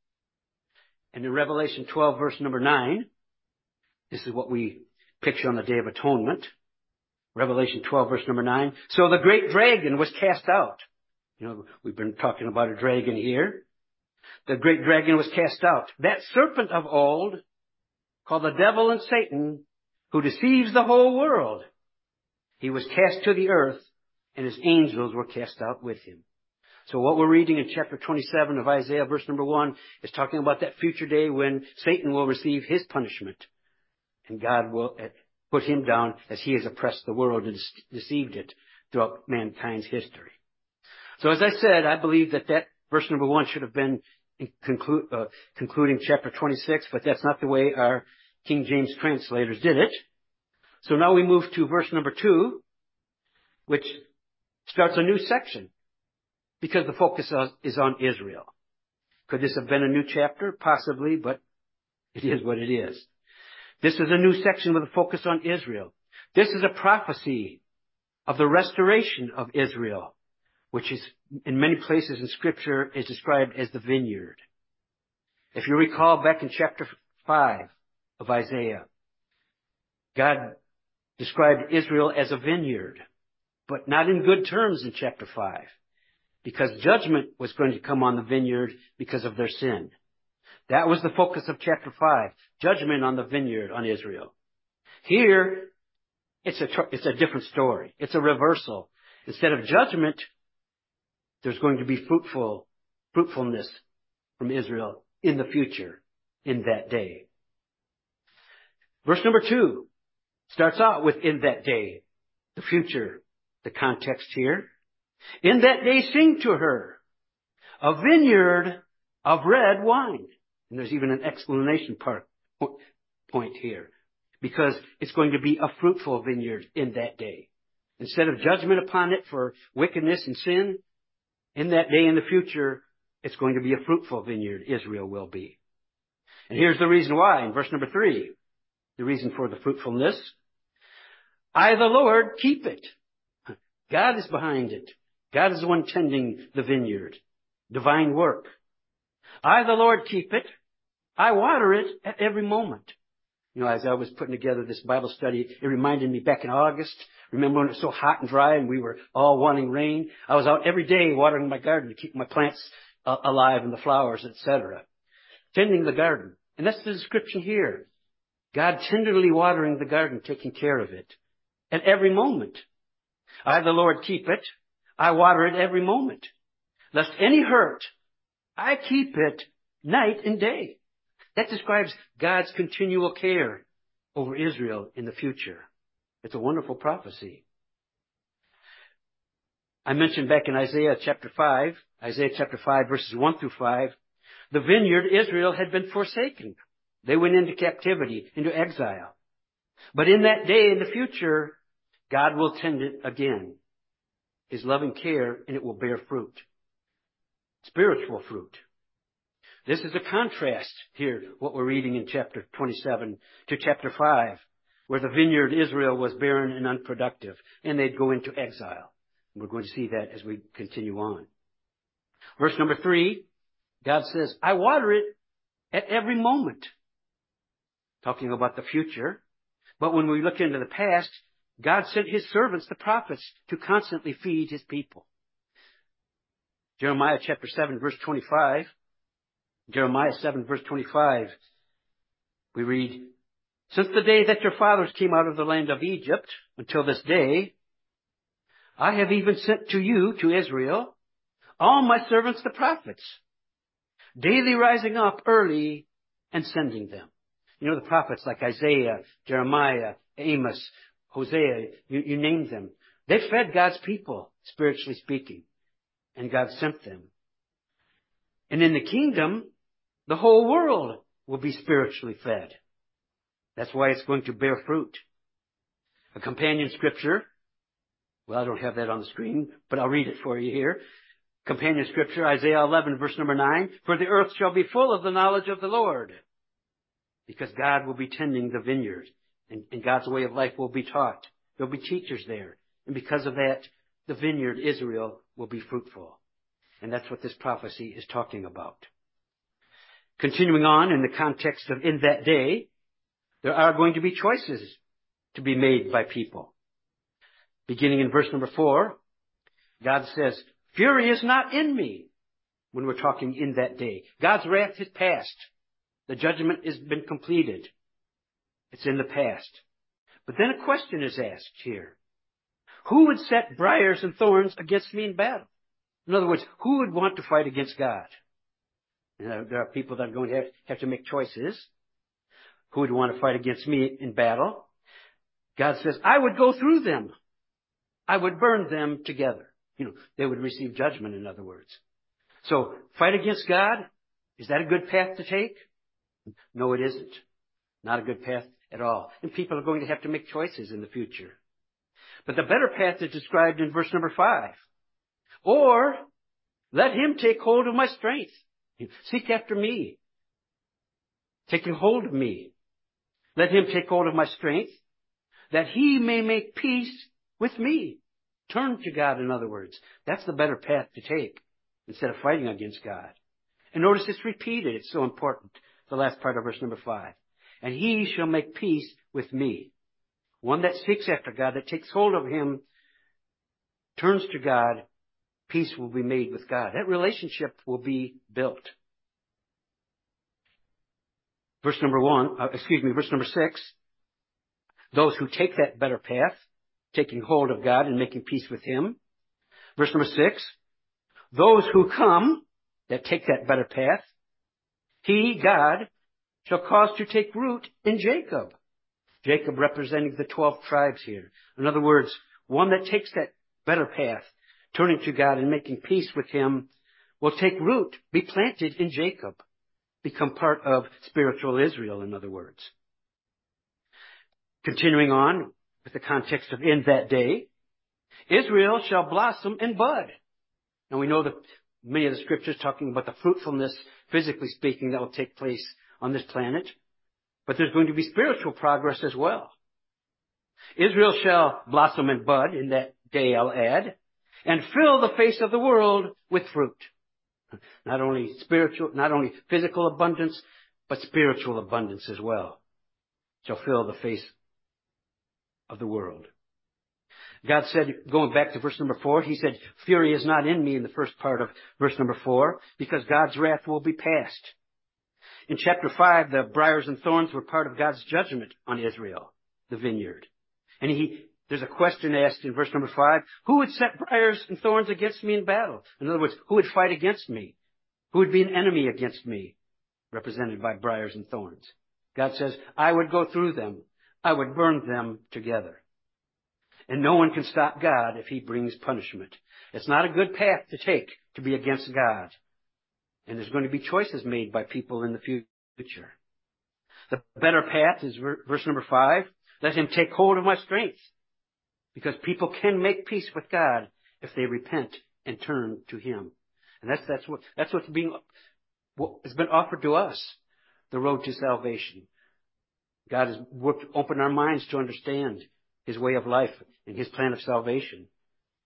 And in Revelation twelve, verse number nine, this is what we picture on the Day of Atonement. Revelation twelve, verse number nine, "So the great dragon was cast out." You know, we've been talking about a dragon here. "The great dragon was cast out, that serpent of old, called the devil and Satan, who deceives the whole world. He was cast to the earth, and his angels were cast out with him." So what we're reading in chapter twenty-seven of Isaiah, verse number one, is talking about that future day when Satan will receive his punishment, and God will put him down as he has oppressed the world and deceived it throughout mankind's history. So as I said, I believe that that verse number one should have been in conclu- uh, concluding chapter twenty-six, but that's not the way our King James translators did it. So now we move to verse number two, which starts a new section, because the focus is on Israel. Could this have been a new chapter? Possibly, but it is what it is. This is a new section with a focus on Israel. This is a prophecy of the restoration of Israel, which is in many places in Scripture is described as the vineyard. If you recall back in chapter five of Isaiah, God described Israel as a vineyard, but not in good terms in chapter five, because judgment was going to come on the vineyard because of their sin. That was the focus of chapter five, judgment on the vineyard on Israel. Here, it's a, it's a different story. It's a reversal. Instead of judgment, there's going to be fruitful, fruitfulness from Israel in the future, in that day. Verse number two starts out with "in that day," the future, the context here. "In that day sing to her, a vineyard of red wine." And there's even an explanation part, point here, because it's going to be a fruitful vineyard in that day. Instead of judgment upon it for wickedness and sin, in that day in the future, it's going to be a fruitful vineyard, Israel will be. And here's the reason why, in verse number three, the reason for the fruitfulness. "I, the Lord, keep it." God is behind it. God is the one tending the vineyard. Divine work. "I, the Lord, keep it. I water it at every moment." You know, as I was putting together this Bible study, it reminded me back in August. Remember when it was so hot and dry and we were all wanting rain? I was out every day watering my garden to keep my plants uh, alive and the flowers, et cetera. Tending the garden. And that's the description here. God tenderly watering the garden, taking care of it at every moment. "I, the Lord, keep it. I water it every moment. Lest any hurt, I keep it night and day." That describes God's continual care over Israel in the future. It's a wonderful prophecy. I mentioned back in Isaiah chapter five, Isaiah chapter five, verses one through five, the vineyard, Israel, had been forsaken. They went into captivity, into exile. But in that day in the future, God will tend it again. His loving care, and it will bear fruit. Spiritual fruit. This is a contrast here, what we're reading in chapter twenty-seven to chapter five, where the vineyard Israel was barren and unproductive, and they'd go into exile. We're going to see that as we continue on. Verse number three, God says, I water it at every moment. Talking about the future. But when we look into the past, God sent his servants, the prophets, to constantly feed his people. Jeremiah chapter seven, verse twenty-five. Jeremiah seven, verse twenty-five. We read, since the day that your fathers came out of the land of Egypt until this day, I have even sent to you, to Israel, all my servants the prophets, daily rising up early and sending them. You know, the prophets like Isaiah, Jeremiah, Amos, Hosea, you, you name them. They fed God's people, spiritually speaking, and God sent them. And in the kingdom, the whole world will be spiritually fed. That's why it's going to bear fruit. A companion scripture, well, I don't have that on the screen, but I'll read it for you here. Companion scripture, Isaiah eleven, verse number nine. For the earth shall be full of the knowledge of the Lord. Because God will be tending the vineyard, and, and God's way of life will be taught. There'll be teachers there. And because of that, the vineyard, Israel, will be fruitful. And that's what this prophecy is talking about. Continuing on in the context of in that day, there are going to be choices to be made by people. Beginning in verse number four, God says, fury is not in me, when we're talking in that day. God's wrath has passed. The judgment has been completed. It's in the past. But then a question is asked here. Who would set briars and thorns against me in battle? In other words, who would want to fight against God? And there are people that are going to have, have to make choices. Who would want to fight against me in battle? God says, I would go through them. I would burn them together. You know, they would receive judgment, in other words. So, fight against God, is that a good path to take? No, it isn't. Not a good path at all. And people are going to have to make choices in the future. But the better path is described in verse number five. Or, let him take hold of my strength. Seek after me. Taking hold of me. Let him take hold of my strength, that he may make peace with me. Turn to God, in other words. That's the better path to take, instead of fighting against God. And notice it's repeated. It's so important. The last part of verse number five. And he shall make peace with me. One that seeks after God, that takes hold of him, turns to God, peace will be made with God. That relationship will be built. Verse number one, uh, excuse me, verse number six. Those who take that better path, taking hold of God and making peace with him. Verse number six. Those who come, that take that better path, he, God, shall cause to take root in Jacob. Jacob representing the twelve tribes here. In other words, one that takes that better path, turning to God and making peace with him, will take root, be planted in Jacob, become part of spiritual Israel, in other words. Continuing on with the context of in that day, Israel shall blossom and bud. Now we know that many of the scriptures talking about the fruitfulness, physically speaking, that will take place on this planet. But there's going to be spiritual progress as well. Israel shall blossom and bud in that day, I'll add, and fill the face of the world with fruit. Not only spiritual, not only physical abundance, but spiritual abundance as well shall fill the face of the world. God said, going back to verse number four, he said, fury is not in me in the first part of verse number four, because God's wrath will be past. In chapter five, the briars and thorns were part of God's judgment on Israel, the vineyard. And he, there's a question asked in verse number five, who would set briars and thorns against me in battle? In other words, who would fight against me? Who would be an enemy against me? Represented by briars and thorns. God says, I would go through them. I would burn them together. And no one can stop God if he brings punishment. It's not a good path to take to be against God. And there's going to be choices made by people in the future. The better path is verse number five. Let him take hold of my strength. Because people can make peace with God if they repent and turn to him. And that's, that's what, that's what's being, what has been offered to us. The road to salvation. God has worked, opened our minds to understand his way of life and his plan of salvation.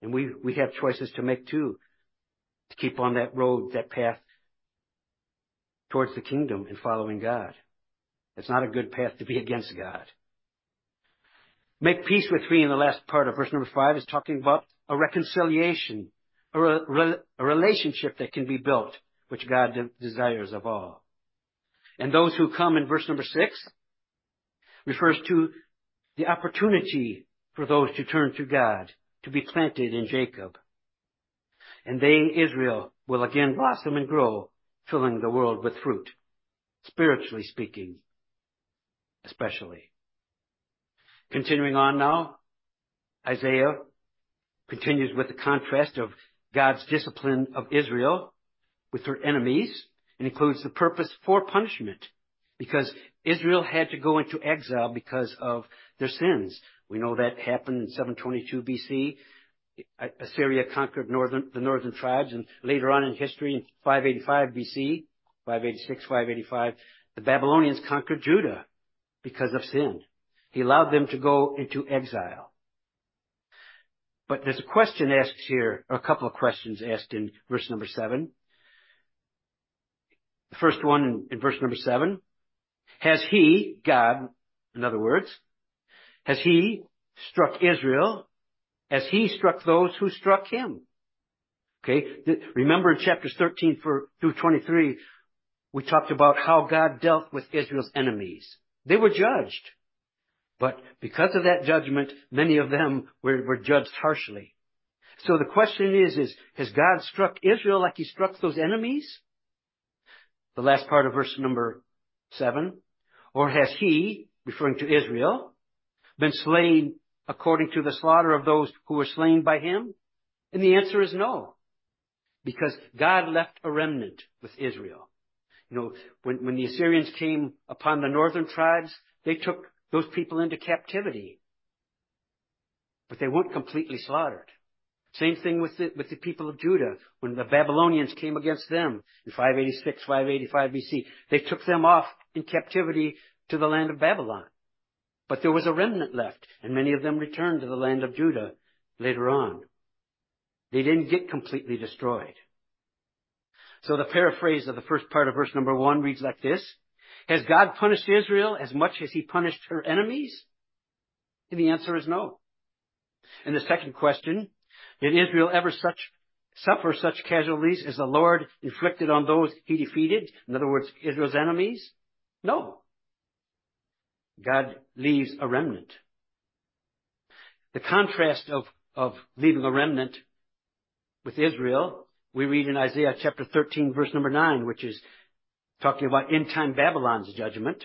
And we, we have choices to make too, to keep on that road, that path towards the kingdom and following God. It's not a good path to be against God. Make peace with me in the last part of verse number five is talking about a reconciliation, a, re, a relationship that can be built, which God de- desires of all. And those who come in verse number six refers to the opportunity for those to turn to God, to be planted in Jacob. And they, Israel, will again blossom and grow, filling the world with fruit, spiritually speaking, especially. Continuing on now, Isaiah continues with the contrast of God's discipline of Israel with her enemies, and includes the purpose for punishment, because Israel had to go into exile because of their sins. We know that happened in seven twenty-two B C. Assyria conquered northern, the northern tribes, and later on in history, in five eighty-five B C, five eighty-six, five eighty-five, the Babylonians conquered Judah because of sin. He allowed them to go into exile. But there's a question asked here, or a couple of questions asked in verse number seven. The first one in verse number seven, has he, God, in other words, has he struck Israel as he struck those who struck him? Okay, remember in chapters thirteen through twenty-three, we talked about how God dealt with Israel's enemies. They were judged. But because of that judgment, many of them were, were judged harshly. So the question is, is, has God struck Israel like he struck those enemies? The last part of verse number seven. Or has he, referring to Israel, been slain according to the slaughter of those who were slain by him? And the answer is no. Because God left a remnant with Israel. You know, when, when the Assyrians came upon the northern tribes, they took those people into captivity. But they weren't completely slaughtered. Same thing with the, with the people of Judah. When the Babylonians came against them in five eighty-six, five eighty-five B C, they took them off in captivity to the land of Babylon. But there was a remnant left, and many of them returned to the land of Judah later on. They didn't get completely destroyed. So the paraphrase of the first part of verse number one reads like this. Has God punished Israel as much as he punished her enemies? And the answer is no. And the second question, did Israel ever such suffer such casualties as the Lord inflicted on those he defeated? In other words, Israel's enemies? No. God leaves a remnant. The contrast of, of leaving a remnant with Israel, we read in Isaiah chapter thirteen, verse number nine, which is talking about end-time Babylon's judgment.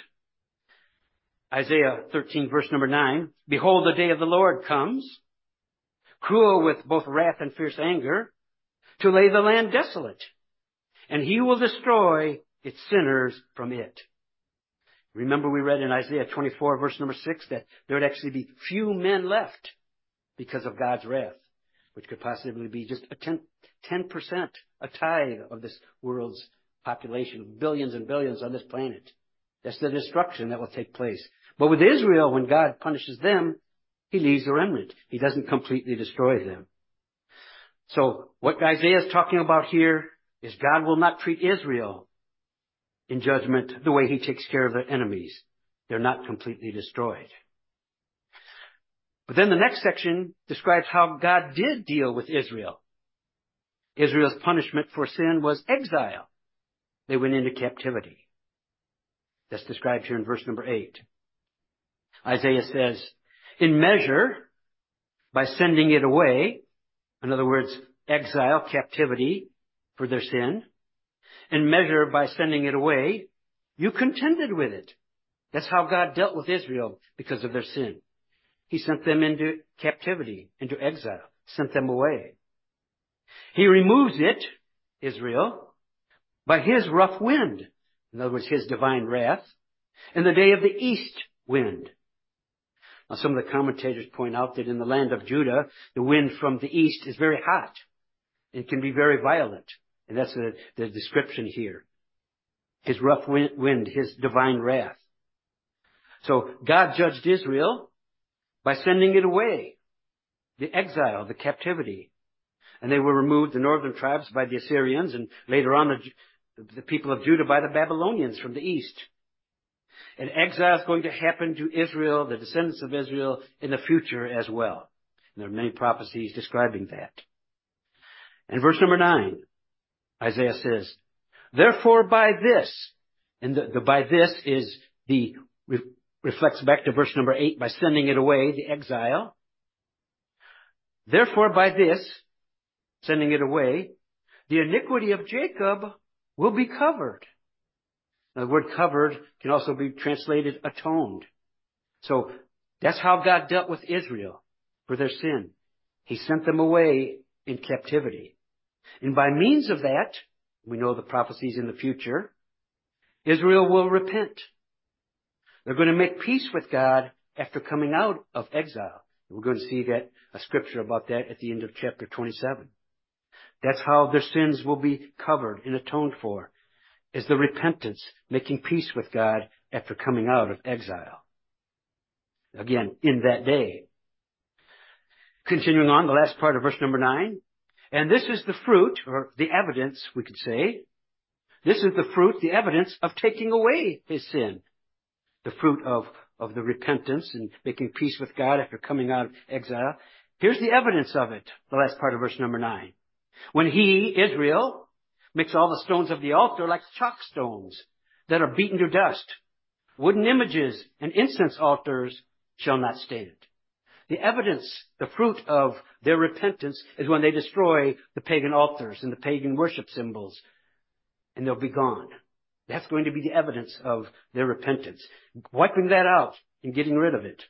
Isaiah thirteen, verse number nine, behold, the day of the Lord comes, cruel with both wrath and fierce anger, to lay the land desolate, and he will destroy its sinners from it. Remember we read in Isaiah twenty-four, verse number six, that there would actually be few men left because of God's wrath, which could possibly be just a ten, ten percent, a tithe of this world's population, billions and billions on this planet. That's the destruction that will take place. But with Israel, when God punishes them, he leaves a remnant. He doesn't completely destroy them. So what Isaiah is talking about here is God will not treat Israel in judgment the way he takes care of their enemies. They're not completely destroyed. But then the next section describes how God did deal with Israel. Israel's punishment for sin was exile. They went into captivity. That's described here in verse number eight. Isaiah says, in measure, by sending it away, in other words, exile, captivity for their sin, in measure by sending it away, you contended with it. That's how God dealt with Israel because of their sin. He sent them into captivity, into exile, sent them away. He removes it, Israel, by his rough wind, in other words, his divine wrath, in the day of the east wind. Now, some of the commentators point out that in the land of Judah, the wind from the east is very hot. It can be very violent. And that's the, the description here. His rough wind, his divine wrath. So God judged Israel by sending it away. the exile, the captivity. And they were removed, the northern tribes, by the Assyrians, and later on the, the people of Judah by the Babylonians from the east. And exile is going to happen to Israel, the descendants of Israel, in the future as well. And there are many prophecies describing that. And verse number nine, Isaiah says, therefore by this, and the, the by this is the, re, reflects back to verse number eight, by sending it away, the exile. Therefore by this, sending it away, the iniquity of Jacob will be covered. Now, the word covered can also be translated atoned. So that's how God dealt with Israel for their sin. He sent them away in captivity. And by means of that, we know the prophecies in the future, Israel will repent. They're going to make peace with God after coming out of exile. We're going to see that, a scripture about that at the end of chapter twenty-seven. That's how their sins will be covered and atoned for, is the repentance, making peace with God after coming out of exile. Again, in that day. Continuing on, the last part of verse number nine. And this is the fruit, or the evidence, we could say. This is the fruit, the evidence of taking away his sin. The fruit of, of the repentance and making peace with God after coming out of exile. Here's the evidence of it, the last part of verse number nine. When he, Israel, makes all the stones of the altar like chalk stones that are beaten to dust, wooden images and incense altars shall not stand. The evidence, the fruit of their repentance is when they destroy the pagan altars and the pagan worship symbols, and they'll be gone. That's going to be the evidence of their repentance. Wiping that out and getting rid of it.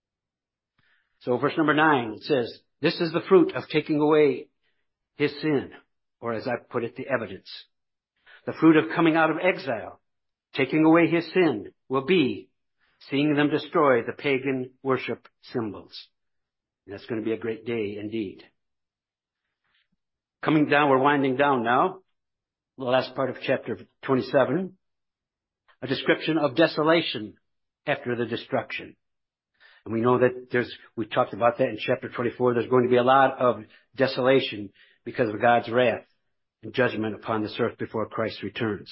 So verse number nine, it says, this is the fruit of taking away his sin, or as I put it, the evidence. The fruit of coming out of exile, taking away his sin, will be seeing them destroy the pagan worship symbols. And that's going to be a great day indeed. Coming down, we're winding down now. The last part of chapter twenty-seven. A description of desolation after the destruction. And we know that there's, we talked about that in chapter twenty-four, there's going to be a lot of desolation because of God's wrath and judgment upon this earth before Christ returns.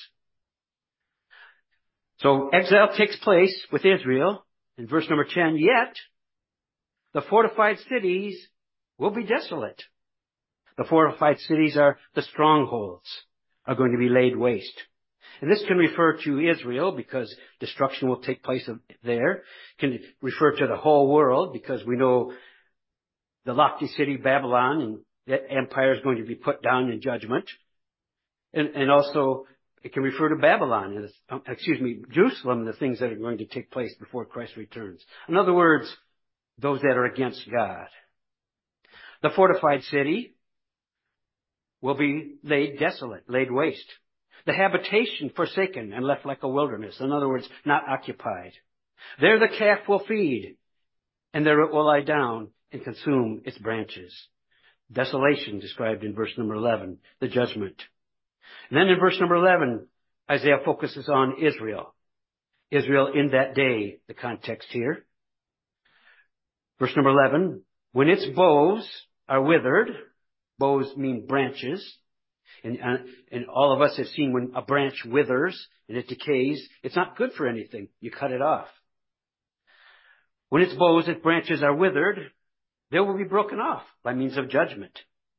So exile takes place with Israel in verse number ten, yet the fortified cities will be desolate. The fortified cities are the strongholds, are going to be laid waste. And this can refer to Israel because destruction will take place there. It can refer to the whole world because we know the lofty city Babylon and that empire is going to be put down in judgment. And, and also it can refer to Babylon, and um, excuse me, Jerusalem, and the things that are going to take place before Christ returns. In other words, those that are against God. The fortified city will be laid desolate, laid waste. The habitation forsaken and left like a wilderness. In other words, not occupied. There the calf will feed, and there it will lie down and consume its branches. Desolation described in verse number eleven, the judgment. And then in verse number eleven, Isaiah focuses on Israel. Israel in that day, the context here. Verse number eleven, when its boughs are withered, boughs mean branches, and, uh, and all of us have seen when a branch withers and it decays, it's not good for anything. You cut it off. When its boughs, its branches are withered, they will be broken off by means of judgment.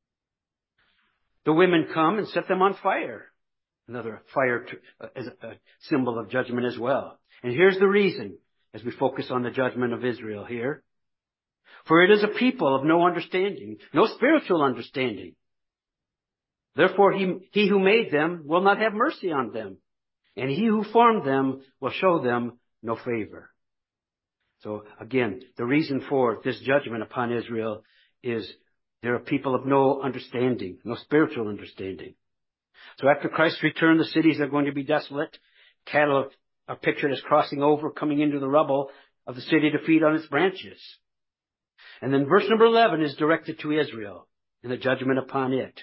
The women come and set them on fire. Another fire to, uh, as a symbol of judgment as well. And here's the reason, as we focus on the judgment of Israel here. For it is a people of no understanding, no spiritual understanding. Therefore, he, he who made them will not have mercy on them, and he who formed them will show them no favor. So again, the reason for this judgment upon Israel is they're a people of no understanding, no spiritual understanding. So after Christ's return, the cities are going to be desolate. Cattle are pictured as crossing over, coming into the rubble of the city to feed on its branches. And then verse number eleven is directed to Israel and the judgment upon it.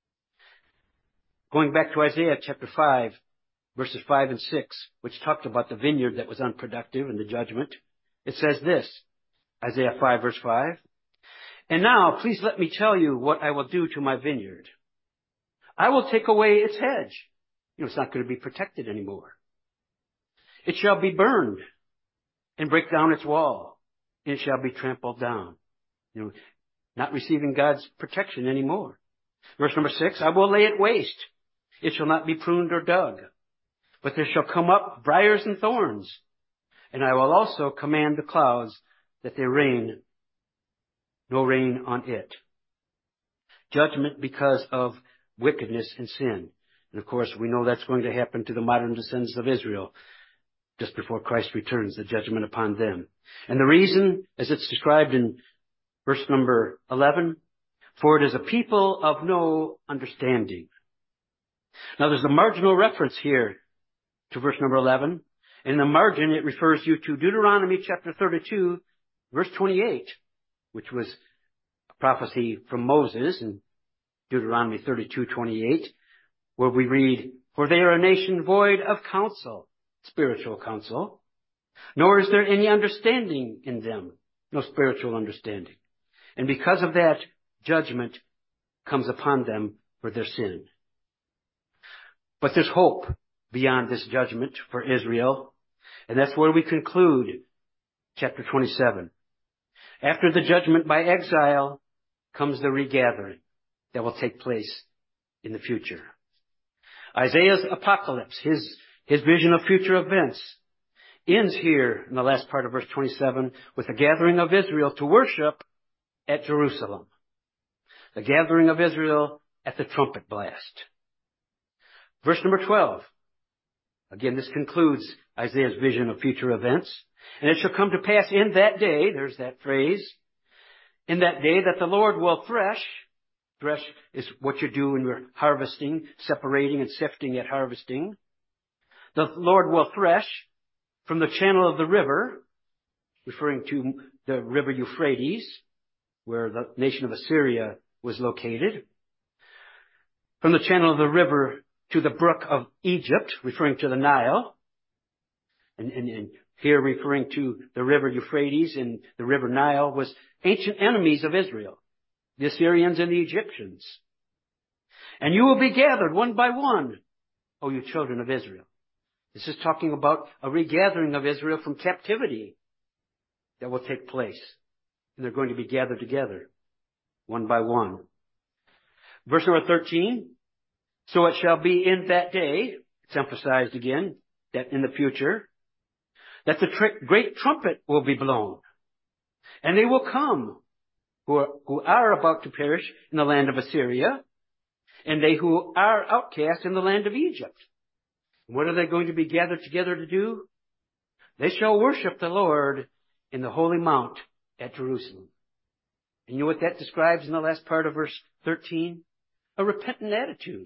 Going back to Isaiah chapter five, verses five and six, which talked about the vineyard that was unproductive and the judgment. It says this, Isaiah five verse five, And now, please let me tell you what I will do to my vineyard. I will take away its hedge. You know, it's not going to be protected anymore. It shall be burned and break down its wall. And it shall be trampled down. You know, not receiving God's protection anymore. Verse number six, I will lay it waste. It shall not be pruned or dug. But there shall come up briars and thorns. And I will also command the clouds that they rain, no rain on it. Judgment because of wickedness and sin. And of course, we know that's going to happen to the modern descendants of Israel just before Christ returns, the judgment upon them. And the reason, as it's described in verse number eleven, for it is a people of no understanding. Now there's a marginal reference here to verse number eleven. In the margin, it refers you to Deuteronomy chapter thirty-two, verse twenty-eight, which was a prophecy from Moses in Deuteronomy thirty-two, twenty-eight, where we read, for they are a nation void of counsel, spiritual counsel, nor is there any understanding in them, no spiritual understanding. And because of that, judgment comes upon them for their sin. But there's hope beyond this judgment for Israel, and that's where we conclude chapter twenty-seven. After the judgment by exile comes the regathering that will take place in the future. Isaiah's apocalypse, his, his vision of future events, ends here in the last part of verse twenty-seven with the gathering of Israel to worship at Jerusalem. The gathering of Israel at the trumpet blast. Verse number twelve. Again, this concludes Isaiah's vision of future events. And it shall come to pass in that day, there's that phrase, in that day that the Lord will thresh. Thresh is what you do when you're harvesting, separating and sifting at harvesting. The Lord will thresh from the channel of the river, referring to the river Euphrates, where the nation of Assyria was located. From the channel of the river to the brook of Egypt, referring to the Nile. And, and, and here referring to the river Euphrates and the river Nile was ancient enemies of Israel, the Assyrians and the Egyptians. And you will be gathered one by one, O you children of Israel. This is talking about a regathering of Israel from captivity that will take place. And they're going to be gathered together, one by one. Verse number thirteen. So it shall be in that day, it's emphasized again, that in the future, that the tr- great trumpet will be blown. And they will come, who are, who are about to perish in the land of Assyria, and they who are outcast in the land of Egypt. And what are they going to be gathered together to do? They shall worship the Lord in the holy mount at Jerusalem. And you know what that describes in the last part of verse thirteen? A repentant attitude.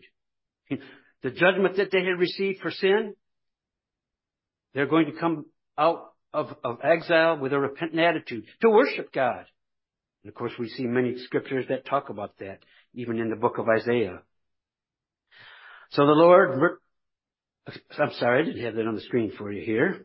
The judgment that they had received for sin, they're going to come out of, of exile with a repentant attitude to worship God. And of course, we see many scriptures that talk about that, even in the book of Isaiah. So the Lord, I'm sorry, I didn't have that on the screen for you here.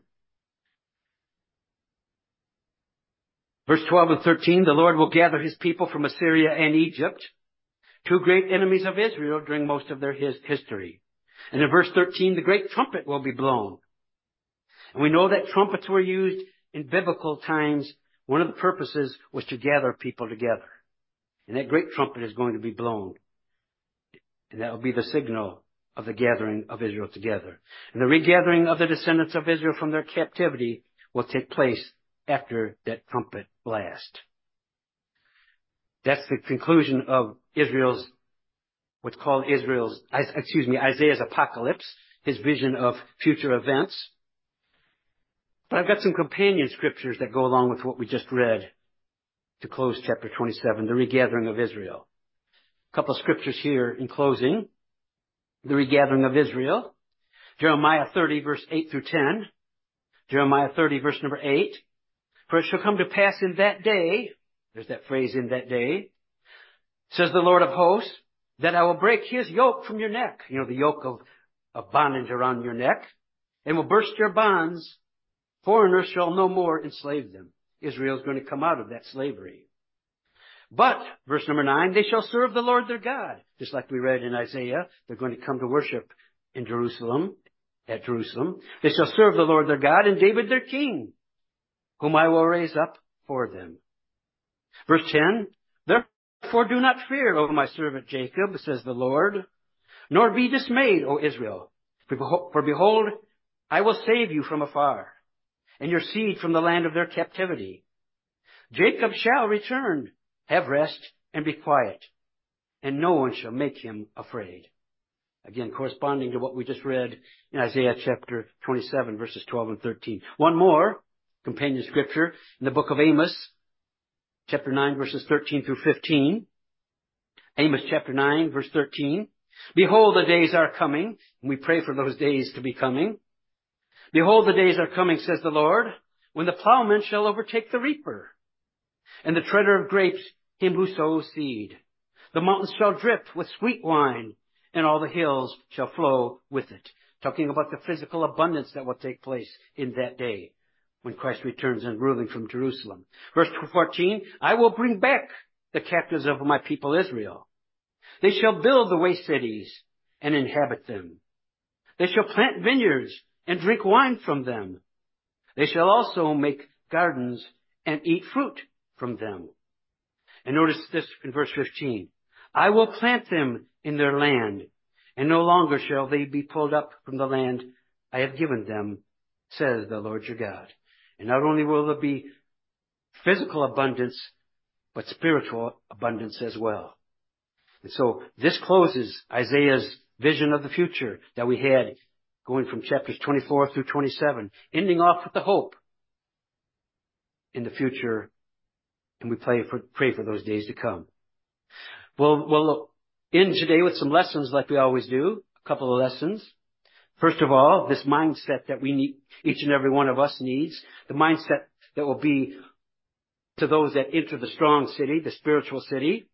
Verse twelve and thirteen, the Lord will gather his people from Assyria and Egypt, two great enemies of Israel during most of their his history. And in verse thirteen, the great trumpet will be blown. And we know that trumpets were used in biblical times. One of the purposes was to gather people together. And that great trumpet is going to be blown. And that will be the signal of the gathering of Israel together. And the regathering of the descendants of Israel from their captivity will take place after that trumpet blast. That's the conclusion of Israel's, what's called Israel's, excuse me, Isaiah's apocalypse, his vision of future events. But I've got some companion scriptures that go along with what we just read to close chapter twenty-seven, the regathering of Israel. A couple of scriptures here in closing. The regathering of Israel. Jeremiah thirty, verse eight through ten. Jeremiah thirty, verse number eight. For it shall come to pass in that day, there's that phrase, in that day, says the Lord of hosts, that I will break his yoke from your neck. You know, the yoke of, of bondage around your neck. And will burst your bonds. Foreigners shall no more enslave them. Israel is going to come out of that slavery. But, verse number nine, they shall serve the Lord their God. Just like we read in Isaiah, they're going to come to worship in Jerusalem, at Jerusalem. They shall serve the Lord their God and David their king, whom I will raise up for them. Verse ten, therefore do not fear, O my servant Jacob, says the Lord, nor be dismayed, O Israel. For behold, I will save you from afar, and your seed from the land of their captivity. Jacob shall return, have rest, and be quiet, and no one shall make him afraid. Again, corresponding to what we just read in Isaiah chapter twenty-seven, verses twelve and thirteen. One more companion scripture in the book of Amos, chapter nine, verses thirteen through fifteen. Amos chapter nine, verse thirteen. Behold, the days are coming, and we pray for those days to be coming. Behold, the days are coming, says the Lord, when the plowman shall overtake the reaper, and the treader of grapes him who sows seed. The mountains shall drip with sweet wine, and all the hills shall flow with it. Talking about the physical abundance that will take place in that day when Christ returns and ruling from Jerusalem. Verse fourteen, I will bring back the captives of my people Israel. They shall build the waste cities and inhabit them. They shall plant vineyards and drink wine from them. They shall also make gardens and eat fruit from them. And notice this in verse fifteen. I will plant them in their land, and no longer shall they be pulled up from the land I have given them, says the Lord your God. And not only will there be physical abundance, but spiritual abundance as well. And so this closes Isaiah's vision of the future that we had going from chapters twenty-four through twenty-seven, ending off with the hope in the future. And we pray for, pray for those days to come. We'll, we'll end today with some lessons like we always do. A couple of lessons. First of all, this mindset that we need, each and every one of us needs. The mindset that will be to those that enter the strong city, the spiritual city.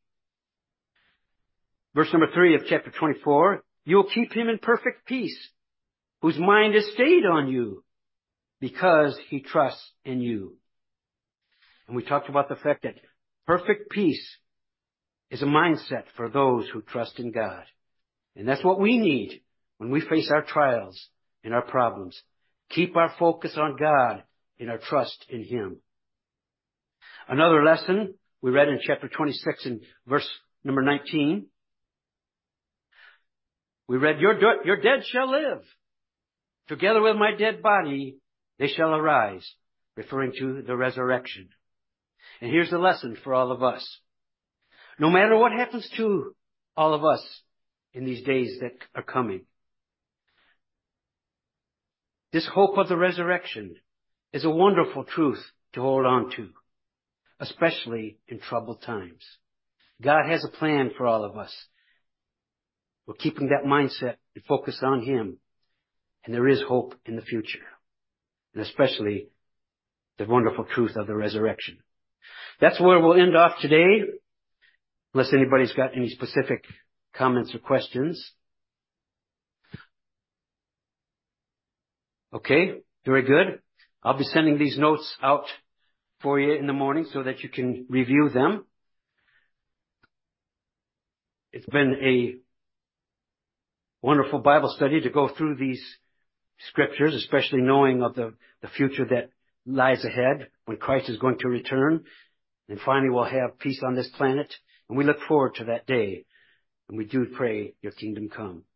Verse number three of chapter twenty-four. You will keep him in perfect peace, whose mind is stayed on you, because he trusts in you. And we talked about the fact that perfect peace is a mindset for those who trust in God. And that's what we need when we face our trials and our problems. Keep our focus on God and our trust in him. Another lesson we read in chapter twenty-six and verse number nineteen. We read, your, your dead shall live. Together with my dead body, they shall arise, referring to the resurrection. And here's the lesson for all of us. No matter what happens to all of us in these days that are coming, this hope of the resurrection is a wonderful truth to hold on to, especially in troubled times. God has a plan for all of us. We're keeping that mindset and focus on him. And there is hope in the future. And especially the wonderful truth of the resurrection. That's where we'll end off today. Unless anybody's got any specific comments or questions. Okay, very good. I'll be sending these notes out for you in the morning so that you can review them. It's been a wonderful Bible study to go through these scriptures, especially knowing of the, the future that lies ahead when Christ is going to return. And finally we'll have peace on this planet. And we look forward to that day. And we do pray your kingdom come.